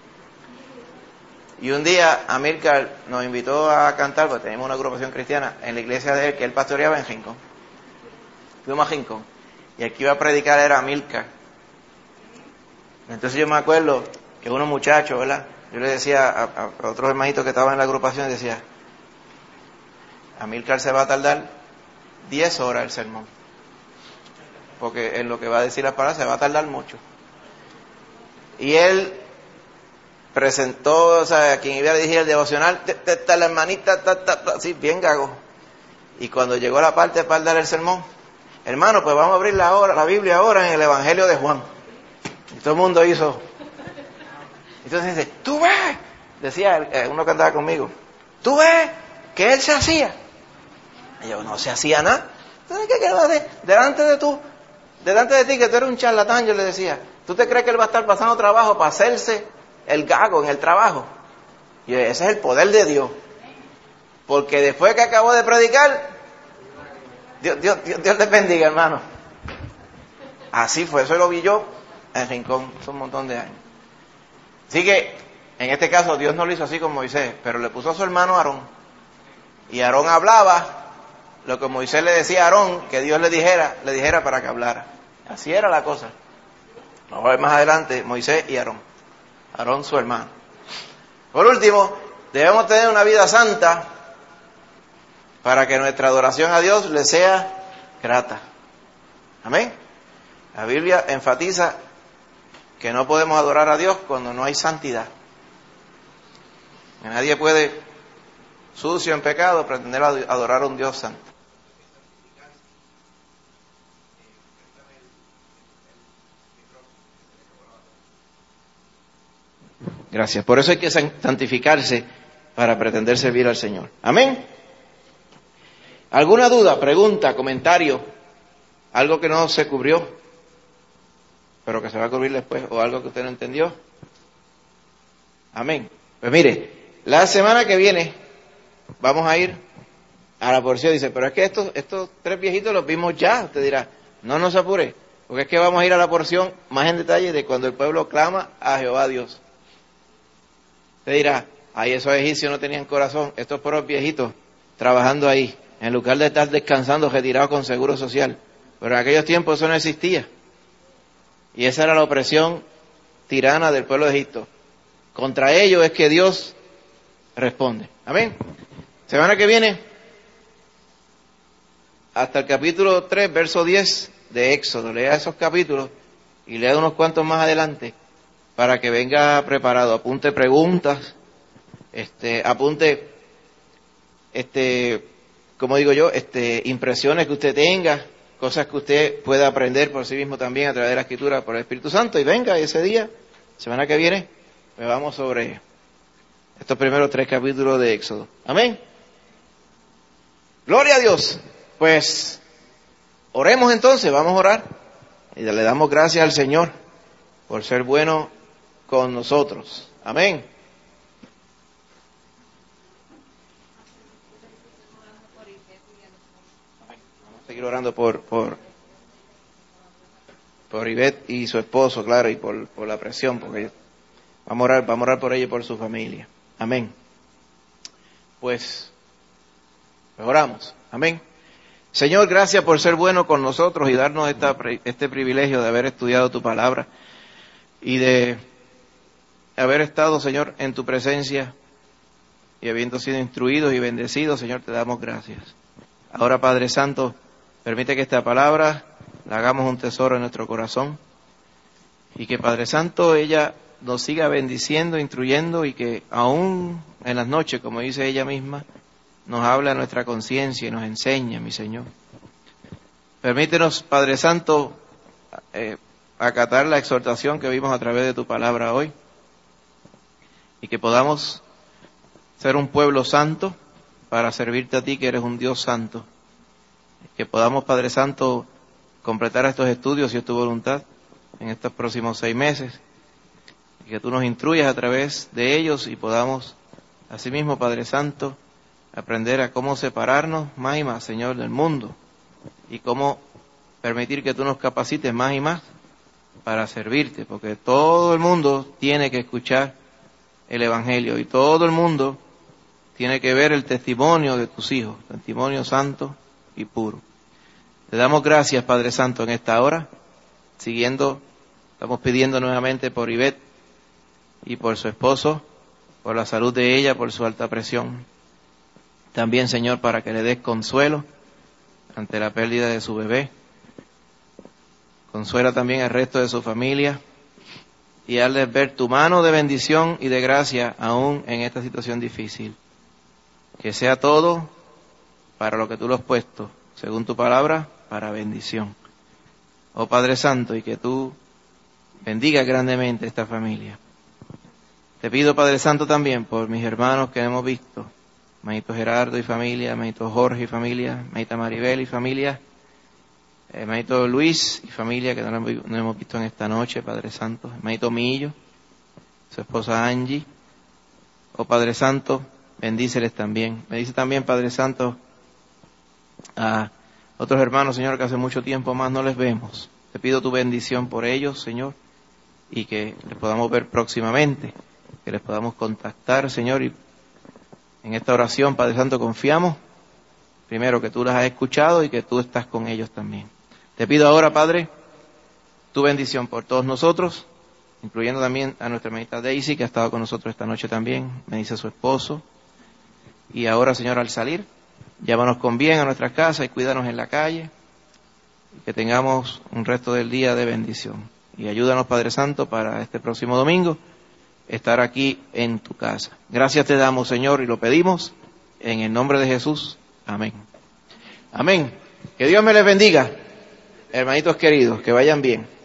Y un día Amílcar nos invitó a cantar, porque teníamos una agrupación cristiana en la iglesia de él, que él pastoreaba en Rincón. Fuimos a Rincón. Y el que iba a predicar era Amílcar. Entonces yo me acuerdo que unos muchachos, ¿verdad? Yo le decía a otros hermanitos que estaban en la agrupación, decía, Amílcar se va a tardar 10 horas el sermón, porque en lo que va a decir las palabras se va a tardar mucho. Y él presentó, o sea, a quien iba a dirigir el devocional, la hermanita, así, bien gago. Y cuando llegó a la parte para dar el sermón, hermano, pues vamos a abrir la Biblia ahora en el Evangelio de Juan. Y todo el mundo hizo. Entonces dice, tú ves, decía uno que andaba conmigo, tú ves que él se hacía. Y yo, no se hacía nada. Entonces, ¿qué va a hacer? Delante de ti, que tú eres un charlatán, yo le decía, ¿tú te crees que él va a estar pasando trabajo para hacerse el gago en el trabajo? Y ese es el poder de Dios. Porque después que acabó de predicar, Dios le bendiga, hermano. Así fue, eso lo vi yo en Rincón, hace un montón de años. Así que, en este caso, Dios no lo hizo así con Moisés, pero le puso a su hermano Aarón. Y Aarón hablaba lo que Moisés le decía a Aarón, que Dios le dijera para que hablara. Así era la cosa. Vamos a ver más adelante, Moisés y Aarón. Aarón su hermano. Por último, debemos tener una vida santa para que nuestra adoración a Dios le sea grata. Amén. La Biblia enfatiza que no podemos adorar a Dios cuando no hay santidad. Que nadie puede, sucio en pecado, pretender adorar a un Dios santo. Gracias. Por eso hay que santificarse para pretender servir al Señor. Amén. ¿Alguna duda, pregunta, comentario? ¿Algo que no se cubrió, pero que se va a cubrir después? ¿O algo que usted no entendió? Amén. Pues mire, la semana que viene vamos a ir a la porción. Dice, pero es que estos tres viejitos los vimos ya. Usted dirá, no se apure, porque es que vamos a ir a la porción más en detalle de cuando el pueblo clama a Jehová Dios. Usted dirá, ahí esos egipcios no tenían corazón, estos pobres viejitos trabajando ahí, en lugar de estar descansando, retirados con seguro social. Pero en aquellos tiempos eso no existía. Y esa era la opresión tirana del pueblo de Egipto. Contra ello es que Dios responde. Amén. Semana que viene, hasta el capítulo 3, verso 10 de Éxodo. Lea esos capítulos y lea unos cuantos más adelante para que venga preparado. Apunte preguntas, apunte, como digo yo, impresiones que usted tenga, cosas que usted pueda aprender por sí mismo también a través de la Escritura por el Espíritu Santo. Y venga ese día, semana que viene, pues vamos sobre estos primeros 3 capítulos de Éxodo. Amén. Gloria a Dios. Pues oremos entonces, vamos a orar. Y le damos gracias al Señor por ser bueno con nosotros. Amén. Vamos a seguir orando por Ivette y su esposo, claro, y por la presión, porque vamos a orar por ella y por su familia. Amén. Pues oramos. Amén. Señor, gracias por ser bueno con nosotros y darnos este privilegio de haber estudiado tu palabra y de haber estado, Señor, en tu presencia y habiendo sido instruidos y bendecidos. Señor, te damos gracias. Ahora, Padre Santo, permite que esta palabra la hagamos un tesoro en nuestro corazón y que, Padre Santo, ella nos siga bendiciendo, instruyendo y que aún en las noches, como dice ella misma, nos habla a nuestra conciencia y nos enseña, mi Señor. Permítenos, Padre Santo, acatar la exhortación que vimos a través de tu palabra hoy y que podamos ser un pueblo santo para servirte a ti, que eres un Dios santo. Que podamos, Padre Santo, completar estos estudios, si es tu voluntad, en estos próximos 6 meses. Y que tú nos instruyas a través de ellos y podamos, asimismo, Padre Santo, aprender a cómo separarnos más y más, Señor, del mundo y cómo permitir que tú nos capacites más y más para servirte, porque todo el mundo tiene que escuchar el Evangelio y todo el mundo tiene que ver el testimonio de tus hijos, testimonio santo y puro. Te damos gracias, Padre Santo, en esta hora. Estamos pidiendo nuevamente por Ivette y por su esposo, por la salud de ella, por su alta presión. También, Señor, para que le des consuelo ante la pérdida de su bebé. Consuela también al resto de su familia y hazles ver tu mano de bendición y de gracia aún en esta situación difícil. Que sea todo para lo que tú lo has puesto, según tu palabra, para bendición. Oh Padre Santo, y que tú bendigas grandemente esta familia. Te pido, Padre Santo, también por mis hermanos que hemos visto, Maito Gerardo y familia, Maito Jorge y familia, Maita Maribel y familia, Maito Luis y familia que no hemos visto en esta noche, Padre Santo, Maito Millo, su esposa Angie. Oh Padre Santo, bendíceles también. Bendice también, Padre Santo, a otros hermanos, Señor, que hace mucho tiempo más no les vemos. Te pido tu bendición por ellos, Señor, y que les podamos ver próximamente, que les podamos contactar, Señor, y en esta oración, Padre Santo, confiamos, primero, que tú las has escuchado y que tú estás con ellos también. Te pido ahora, Padre, tu bendición por todos nosotros, incluyendo también a nuestra hermanita Daisy, que ha estado con nosotros esta noche también, me dice su esposo. Y ahora, Señor, al salir, llévanos con bien a nuestra casa y cuídanos en la calle, y que tengamos un resto del día de bendición. Y ayúdanos, Padre Santo, para este próximo domingo estar aquí en tu casa. Gracias te damos, Señor, y lo pedimos en el nombre de Jesús. Amén. Amén. Que Dios me les bendiga, hermanitos queridos, que vayan bien.